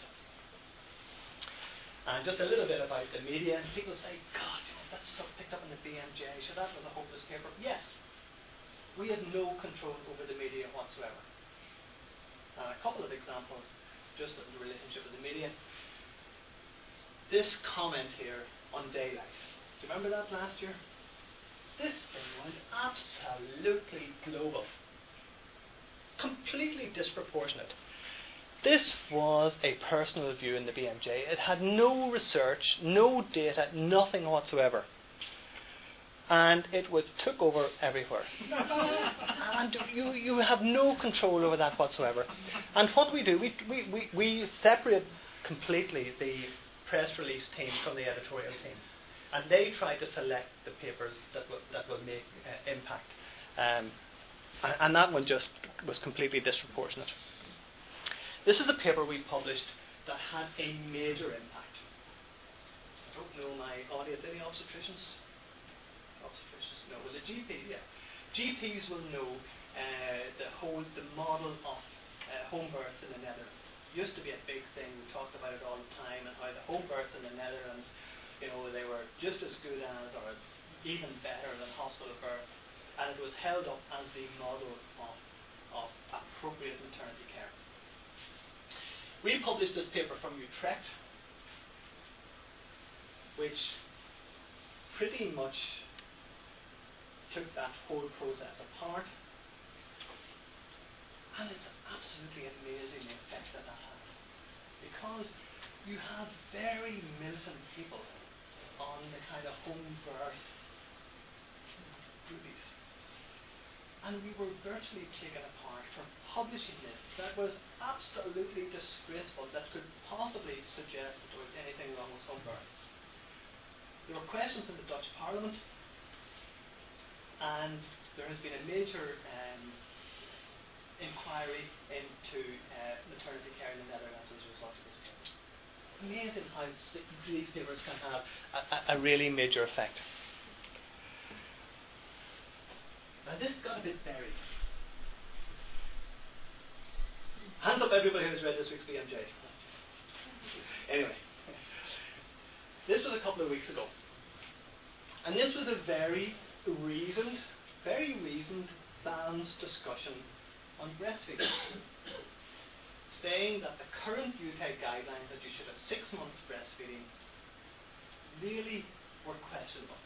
And just a little bit about the media. People say, God, you know, that stuff picked up in the B M J, so that was a hopeless paper. Yes, we have no control over the media whatsoever. Uh, a couple of examples, just in the relationship with the media. This comment here on Daylight. Do you remember that last year? This thing went absolutely global. Completely disproportionate. This was a personal view in the B M J. It had no research, no data, nothing whatsoever. And it was took over everywhere. And you, you have no control over that whatsoever. And what we do, we, we, we, we separate completely the press release team from the editorial team. And they try to select the papers that will, that will make uh, impact. Um, and, and that one just was completely disproportionate. This is a paper we published that had a major impact. I don't know my audience, any obstetricians? Obstetricians, no. Well, the G P, yeah. G Ps will know uh, the whole, the model of uh, home birth in the Netherlands. It used to be a big thing. We talked about it all the time, and how the home birth in the Netherlands, you know, they were just as good as, or even better than hospital birth, and it was held up as the model of, of appropriate maternity care. We published this paper from Utrecht, which pretty much took that whole process apart, and it's absolutely amazing the effect that that had, because you have very militant people on the kind of home birth groupies, And we were virtually taken apart for publishing this. That was absolutely disgraceful. That could possibly suggest that there was anything wrong with home births. There were questions in the Dutch Parliament, and there has been a major um, inquiry into uh, maternity care in the Netherlands as a result of this case. Amazing how these papers can have a, a, a really major effect. Now this got a bit buried. Hands up everybody who's read this week's B M J. Anyway, this was a couple of weeks ago. And this was a very reasoned, very reasoned, balanced discussion on breastfeeding. Saying that the current U K guidelines that you should have six months breastfeeding really were questionable.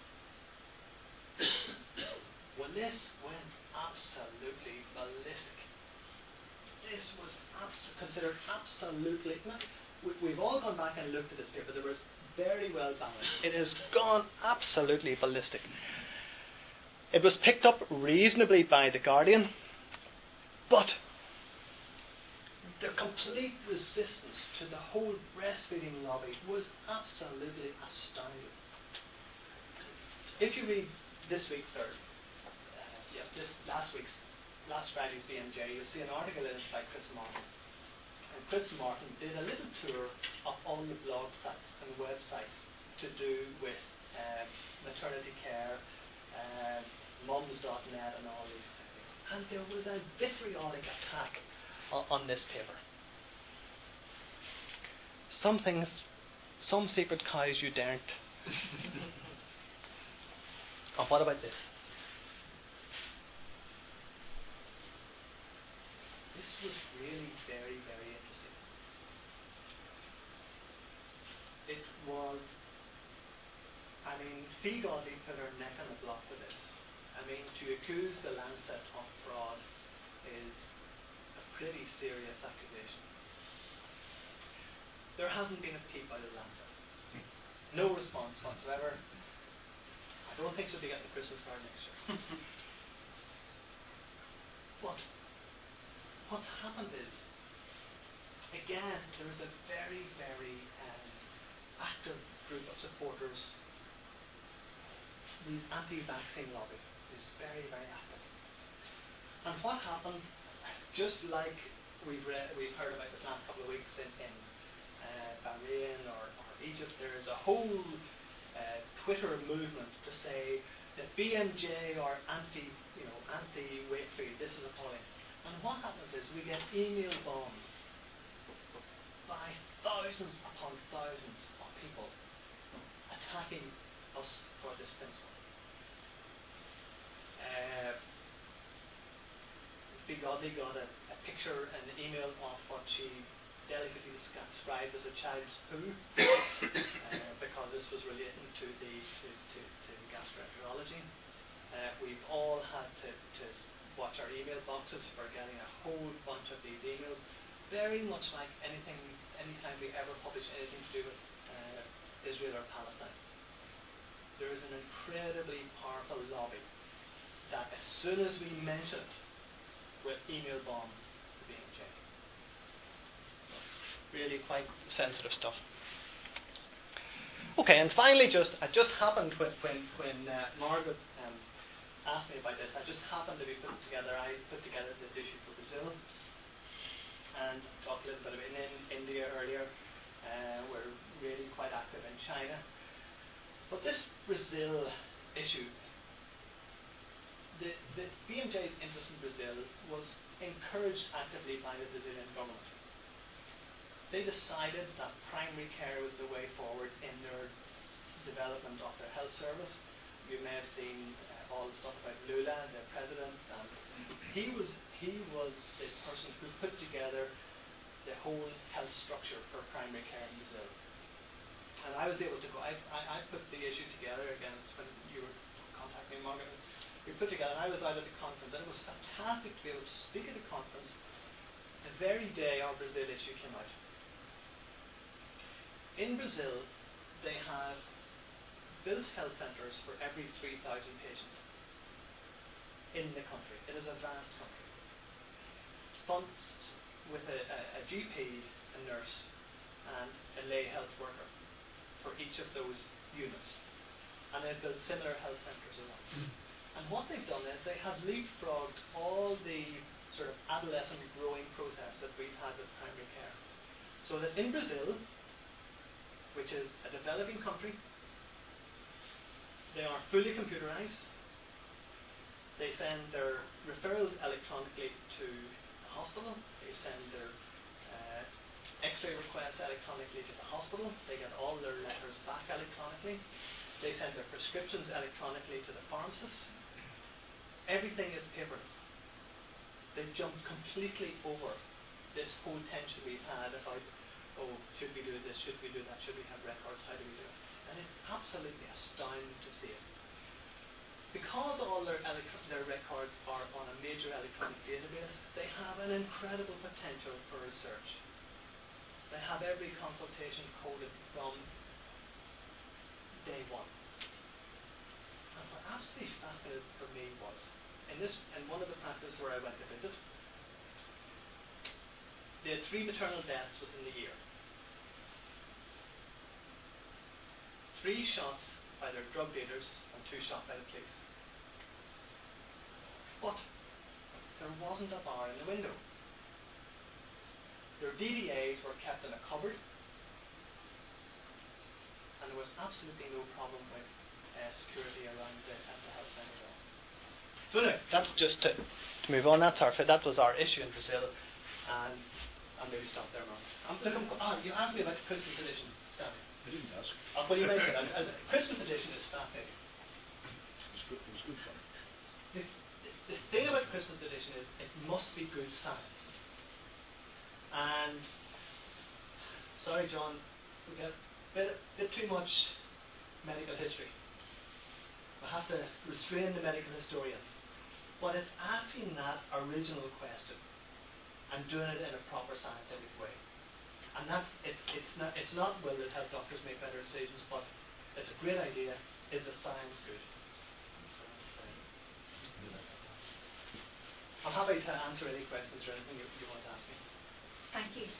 Well, this went absolutely ballistic. This was abs- considered absolutely... Not, we, we've all gone back and looked at this paper. There was very well balanced. It has gone absolutely ballistic. It was picked up reasonably by The Guardian, but the complete resistance to the whole breastfeeding lobby was absolutely astounding. If you read this week's, or uh, yeah, this last week's, last Friday's B M J, you'll see an article in it by Chris Martin. And Chris Martin did a little tour of all the blog sites and websites to do with uh, maternity care, uh, mums dot net and all these things. And there was a vitriolic attack on, on this paper. Some things, some secret cows you daren't. And what about this? This was really very, very interesting. It was, I mean, Fee Godley put her neck on the block for this. I mean, to accuse the Lancet of fraud is a pretty serious accusation. There hasn't been a peep out of the Lancet. No response whatsoever. I don't think she'll be getting the Christmas card next year. But what's happened is, again, there is a very, very um, active group of supporters. The anti-vaccine lobby is very, very active. And what happened, just like we've read, we've heard about this last couple of weeks in, in uh, Bahrain or, or Egypt, there is a whole uh, Twitter movement to say that B M J are anti, you know, anti-Wakefield. This is appalling. And what happens is we get email bombs by thousands upon thousands of people attacking us for this principle. Uh, Big Godley got a, a picture and an email of what she delicately described as a child's poo, uh, because this was relating to the to, to, to gastroenterology. Uh, we've all had to, to watch our email boxes for getting a whole bunch of these emails, very much like anything, anytime we ever publish anything to do with uh, Israel or Palestine. There is an incredibly powerful lobby that as soon as we mention it, will email bomb the B M J. Really quite sensitive stuff. Okay, and finally, just it just happened when when, when uh, Margaret um, asked me about this. I just happened to be putting together. I put together this issue for Brazil, and talked a little bit about in India earlier. Uh, we're really quite active in China, but this Brazil issue, the the B M J's interest in Brazil was encouraged actively by the Brazilian government. They decided that primary care was the way forward in their development of their health service. You may have seen uh, all the stuff about Lula, the president. Um, he was he was the person who put together the whole health structure for primary care in Brazil. And I was able to go. I I, I put the issue together against when you were contacting me, Margaret. We put together. And I was out at the conference, and it was fantastic to be able to speak at the conference the very day our Brazil issue came out. In Brazil, they have built health centres for every three thousand patients. in the country. It is a vast country. Sponsored with a, a, a G P, a nurse, and a lay health worker for each of those units. And they've built similar health centres around. Mm. And what they've done is they have leapfrogged all the sort of adolescent growing process that we've had with primary care. So that in Brazil, which is a developing country, they are fully computerized. They send their referrals electronically to the hospital. They send their uh, X-ray requests electronically to the hospital. They get all their letters back electronically. They send their prescriptions electronically to the pharmacist. Everything is paperless. They've jumped completely over this whole tension we've had about, oh, should we do this, should we do that, should we have records, how do we do it? And it's absolutely astounding to see it. Because all their, electro- their records are on a major electronic database, they have an incredible potential for research. They have every consultation coded from day one. And what absolutely fascinating for me was, in this, in one of the practices where I went to visit, they had three maternal deaths within the year. Three shots by their drug dealers and two shot by the police. But there wasn't a bar in the window. Their D D As were kept in a cupboard, and there was absolutely no problem with uh, security around the, at the health centre at all. So anyway, that's just to, to move on. That's our that was our issue in Brazil, and I'll maybe stop there, Mark. Um, look, I'm, ah, you asked me about the Christmas edition, Stanley. I didn't ask. Oh, well, you mentioned it. Uh, Christmas edition is fascinating. It was good, it was good fun. The, the, the thing about Christmas edition is it must be good science. And sorry, John, we get a bit, bit too much medical history. We have to restrain the medical historians. But it's asking that original question and doing it in a proper scientific way. And that's it's it's not it's not will it help doctors make better decisions, but it's a great idea. Is the science good? I'm happy to answer any questions or anything you, you want to ask me. Thank you.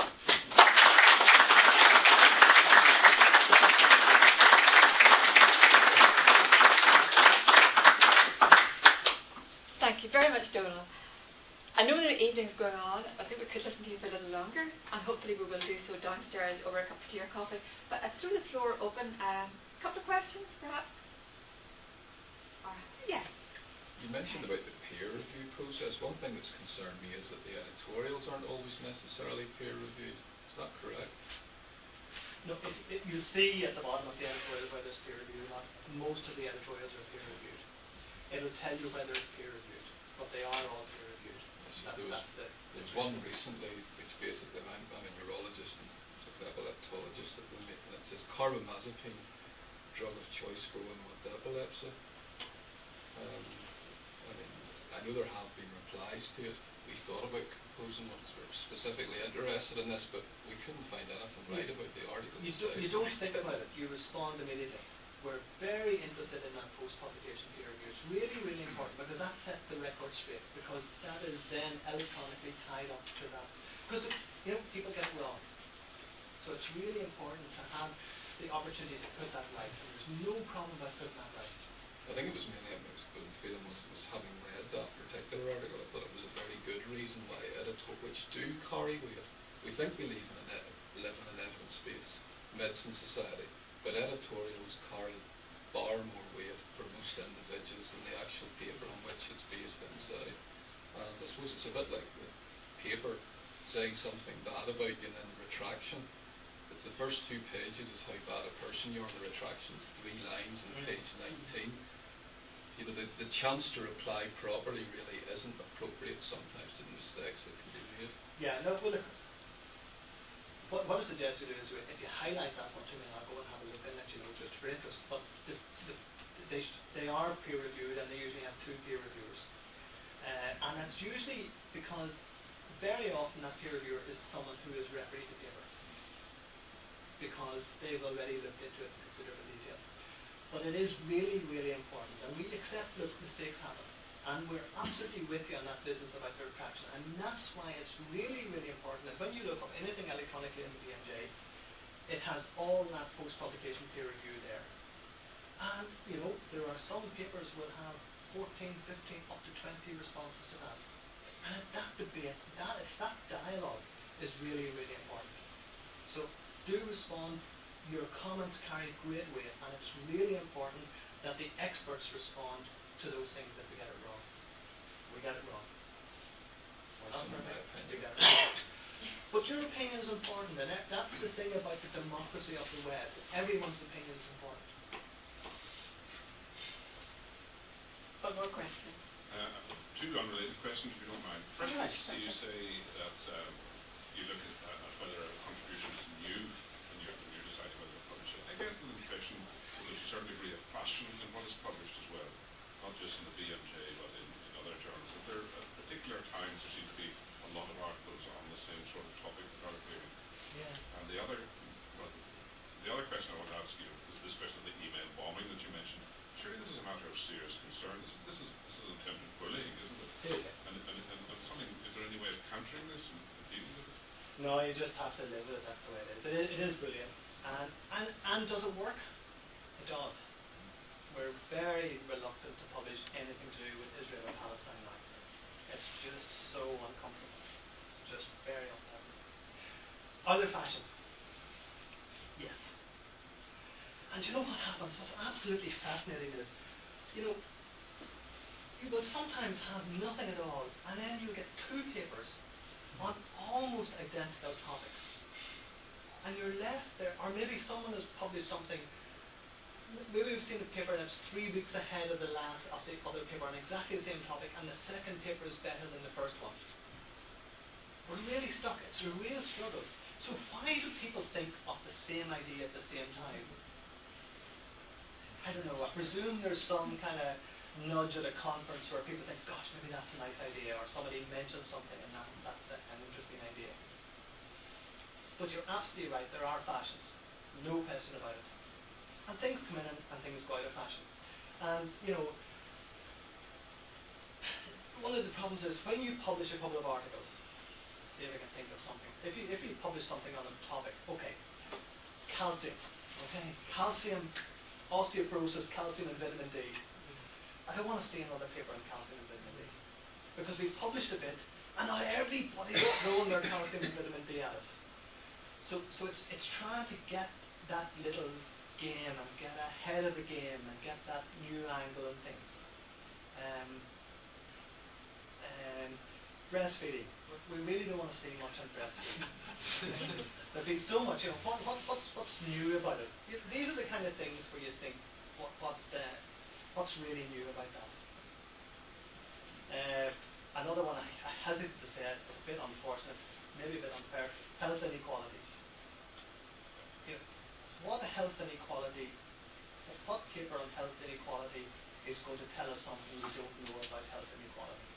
Thank you very much, Donal. I know the evening's going on. I think we could listen to you for a little longer, and hopefully we will do so downstairs over a cup of tea or coffee. But I throw the floor open. A um, couple of questions, perhaps? Or, yes. You mentioned about the peer review process. One thing that's concerned me is that the editorials aren't always necessarily peer reviewed. Is that correct? No, it, it, you see at the bottom of the editorial whether it's peer reviewed or not. Most of the editorials are peer reviewed. It'll tell you whether it's peer reviewed, but they are all peer reviewed. That's, there was, that's the, there was one recently which basically, I'm, I'm a neurologist and epileptologist at the minute, and it says carbamazepine, drug of choice for women with epilepsy. Um, I mean, I know there have been replies to it. We thought about composing ones. We're specifically interested in this, but we couldn't find anything right about the article. You, do, you don't think about it. You respond immediately. We're very interested in that post-publication peer review. It's really, really important because that sets the record straight, because that is then electronically tied up to that. Because, you know, people get it wrong. So it's really important to have the opportunity to put that right. And there's no problem about putting that right. I think it was mainly a mixed feeling was, was having read that particular article. I thought it was a very good reason why editorial, which do carry weight. We think we live in an, e- live in an evidence-based medicine society, but editorials carry far more weight for most individuals than the actual paper on which it's based inside. And I suppose it's a bit like the paper saying something bad about you and then retraction. It's the first two pages is how bad a person you are, and the retraction's three lines on mm. page nineteen. You know, the, the chance to reply properly really isn't appropriate sometimes to the mistakes that can be made. Yeah, no, well, look, what, what I suggest you do is if you highlight that one to me, I'll go and have a look and let you know just for interest. But the, the, they, they are peer reviewed, and they usually have two peer reviewers. Uh, and that's usually because very often that peer reviewer is someone who has refereed the paper, because they've already looked into it in considerable detail. But it is really, really important, and we accept that mistakes happen. And we're absolutely with you on that business about the retraction. And that's why it's really, really important that when you look up anything electronically in the B M J, it has all that post-publication peer review there. And, you know, there are some papers will have fourteen, fifteen, up to twenty responses to that. And that debate, that is, that dialogue is really, really important. So do respond. Your comments carry great weight, and it's really important that the experts respond to those things if we get it wrong. We get it wrong. We're not perfect. We get it wrong. But your opinion is important, and that's the thing about the democracy of the web. Everyone's opinion is important. One more question. Uh, two unrelated questions, if you don't mind. First, Right. so you say that um, you look at, uh, at whether a contribution is new when you're, when you're deciding whether to publish it. I get the impression that there's a certain degree of passion in what is published as well, not just in the B M J but in, in other journals. That there at particular times there seem to be a lot of articles on the same sort of topic without agreeing. Yeah. And the other, well, the other question I want to ask you is this question of the email bombing that you mentioned. Surely this is a matter of serious concern. This, this is this is attempted bullying, isn't it? It is. And, and, and, and something. Is there any way of countering this and, and dealing with it? No, you just have to live with it. That's the way it is. It is, it is brilliant. And, and and does it work? It does. We're very reluctant to publish anything to do with Israel or Palestine now. It's just so uncomfortable. It's just very unpleasant. Other fashions. Yes. And do you know what happens? What's absolutely fascinating is, you know, you will sometimes have nothing at all, and then you get two papers on almost identical topics. And you're left there, or maybe someone has published something, maybe we've seen a paper that's three weeks ahead of the last of the other paper on exactly the same topic, and the second paper is better than the first one. We're really stuck. It's a real struggle. So why do people think of the same idea at the same time? I don't know, I presume there's some kind of nudge at a conference where people think, gosh, maybe that's a nice idea, or somebody mentioned something and that, that's an interesting idea. But you're absolutely right, there are fashions. No question about it. And things come in and, and things go out of fashion. And, you know, one of the problems is when you publish a couple of articles, see if I can think of something. If you, if you publish something on a topic, okay, calcium, okay, calcium, osteoporosis, calcium and vitamin D. I don't want to see another paper on calcium and vitamin D. Because we've published a bit, and now everybody's throwing their calcium and vitamin D at us. So, so it's, it's trying to get that little game and get ahead of the game and get that new angle and things. Um, um, breastfeeding. We really don't want to see much on breastfeeding. There's been so much, you know, what, what, what's, what's new about it? These are the kind of things where you think, what, what, uh, what's really new about that? Uh, another one, I, I hesitate to say it, it's a bit unfortunate, maybe a bit unfair, health inequalities. You know, what health inequality, what paper on health inequality is going to tell us something we don't know about health inequality?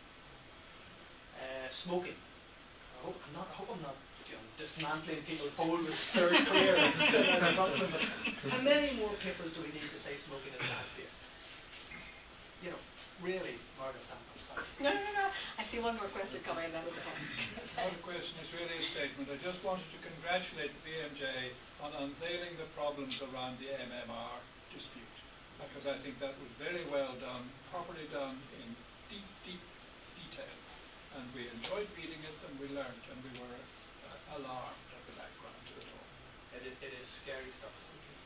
Uh, smoking. I hope I'm not, I hope I'm not you know, dismantling people's whole research career. How many more papers do we need to say smoking is bad for you? You know, really, Margaret, I'm sorry. No, no, no. I see one more question coming, and then we'll go. One question is really a statement. I just wanted to congratulate the B M J on unveiling the problems around the M M R dispute, because I think that was very well done, properly done in deep, deep detail. And we enjoyed reading it, and we learned, and we were uh, alarmed at the background to it all. It is, it is scary stuff.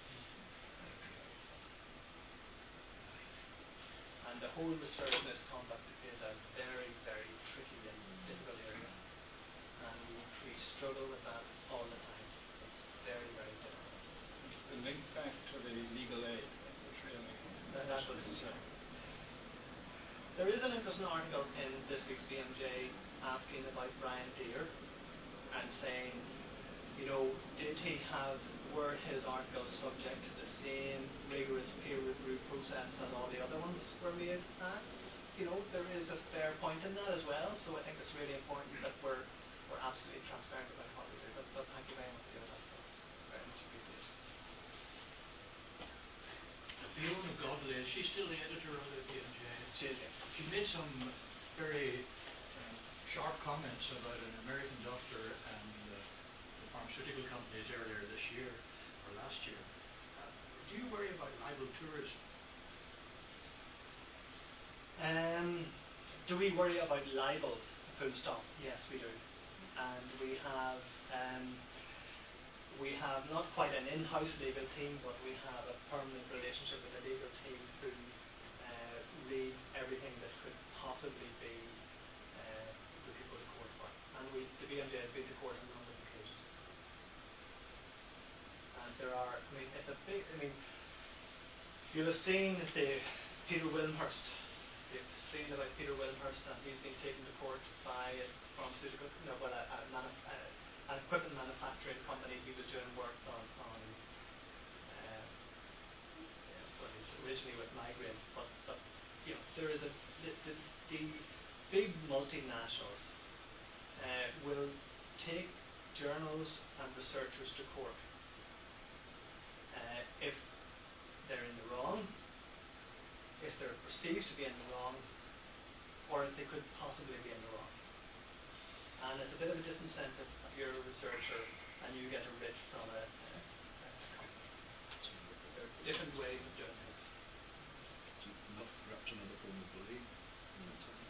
And the whole research misconduct is a very, very tricky and difficult area. And we, we struggle with that all the time. It's very, very difficult. The link back to the legal aid was really... That, that was... Uh, there is an interesting article in this week's B M J asking about Brian Deere and saying, you know, did he have, were his articles subject to the same rigorous peer review process that all the other ones were made at? You know, there is a fair point in that as well, so I think it's really important that we're, we're absolutely transparent about what we do. But, but thank you very much for that. That's very much appreciated. Fiona Godley, is she still the editor of the B M J? She is, yeah. She made some very uh, sharp comments about an American doctor and uh, the pharmaceutical companies earlier this year or last year. Uh, do you worry about libel tourism? Um, do we worry about libel? Full stop. Yes, we do. And we have um, we have not quite an in-house legal team, but we have a permanent relationship with a legal team who uh, read everything that could possibly be uh, we could go to court for. And we, the B M J has been to court on a number of occasions. And there are, I mean, it's a big, I mean, you'll have seen the Peter Wilmhurst. You've seen about Peter Wilmhurst, and he's been taken to court by a pharmaceutical, no, well, a, a, manuf- a, an equipment manufacturing company. He was doing work on, on uh, yeah, well, it's originally with migraine, but, but you know, there is a the, the, the big multinationals uh, will take journals and researchers to court uh, if they're in the wrong, if they're perceived to be in the wrong, or if they could possibly be in the wrong. And it's a bit of a disincentive if you're a researcher and you get a writ from a, a, a company. There are different ways of doing things. Not perhaps another form of bullying at times.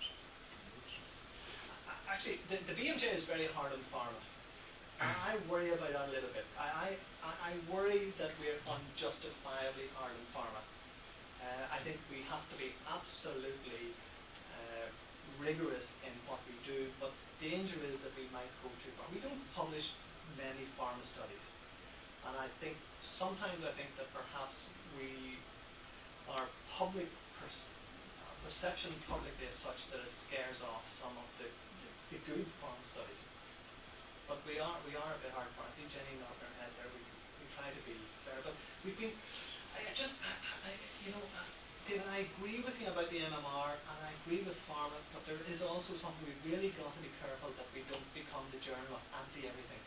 Actually, the, the B M J is very hard on pharma. I worry about that a little bit. I, I, I worry that we're unjustifiably hard on pharma. Uh, I think we have to be absolutely uh, rigorous in what we do, but the danger is that we might go too far. We don't publish many pharma studies, and I think sometimes I think that perhaps we, our public pers- our perception publicly is such that it scares off some of the, the, the good pharma studies. But we are we are a bit hard for. I see Jenny nodding her head there. We we try to be fair, but we've been. I just, I, I, you know, uh, David, I agree with you about the M M R, and I agree with pharma, but there is also something we've really got to be careful that we don't become the journal of anti-everything.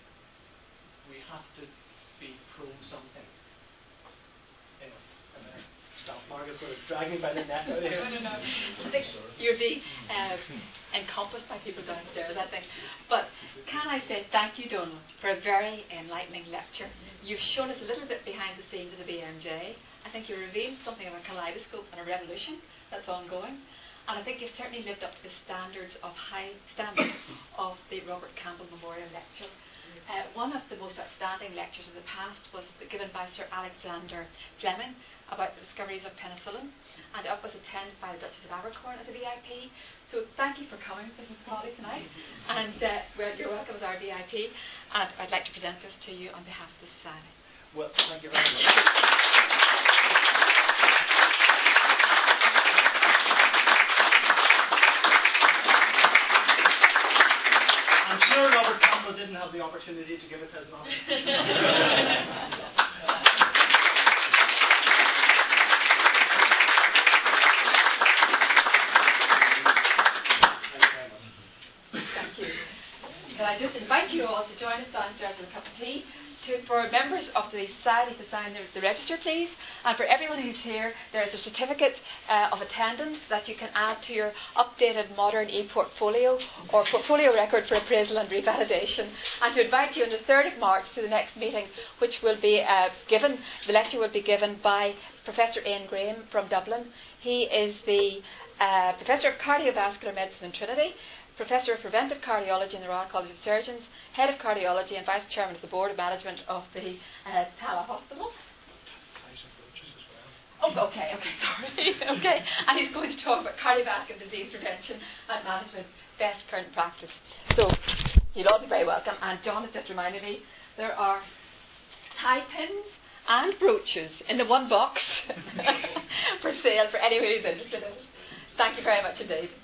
We have to be pro some things. Anyway, I'm going to stop. Margaret's going to drag me by the neck out of here. No, no, no. I think you're being uh, encompassed by people downstairs, I think. But can I say thank you, Donald, for a very enlightening lecture. You've shown us a little bit behind the scenes of the B M J. I think you revealed something of a kaleidoscope and a revolution that's ongoing. And I think you've certainly lived up to the standards of high standards of the Robert Campbell Memorial Lecture. Uh, one of the most outstanding lectures of the past was given by Sir Alexander Fleming about the discoveries of penicillin, and it was attended by the Duchess of Abercorn as a V I P. So thank you for coming, Missus Cawley, tonight, and uh, well, you're welcome as our V I P, and I'd like to present this to you on behalf of the Society. Well, thank you very much. I'm sure Robert Campbell didn't have the opportunity to give it his knowledge. Thank you. Can I just invite you all to join us downstairs with a cup of tea? To, for members of the Society to sign the, the register, please. And for everyone who's here, there is a certificate uh, of attendance that you can add to your updated modern e-portfolio or portfolio record for appraisal and revalidation. And to invite you on the third of March to the next meeting, which will be uh, given, the lecture will be given by Professor Ian Graham from Dublin. He is the uh, Professor of Cardiovascular Medicine in Trinity, Professor of Preventive Cardiology in the Royal College of Surgeons, Head of Cardiology and Vice Chairman of the Board of Management of the uh, Tala Hospital. Oh, okay, okay, sorry. okay, and he's going to talk about cardiovascular disease prevention and management, best current practice. So, you'll all be very welcome. And John has just reminded me, there are tie pins and brooches in the one box for sale for anyone who's interested in it. Thank you very much indeed.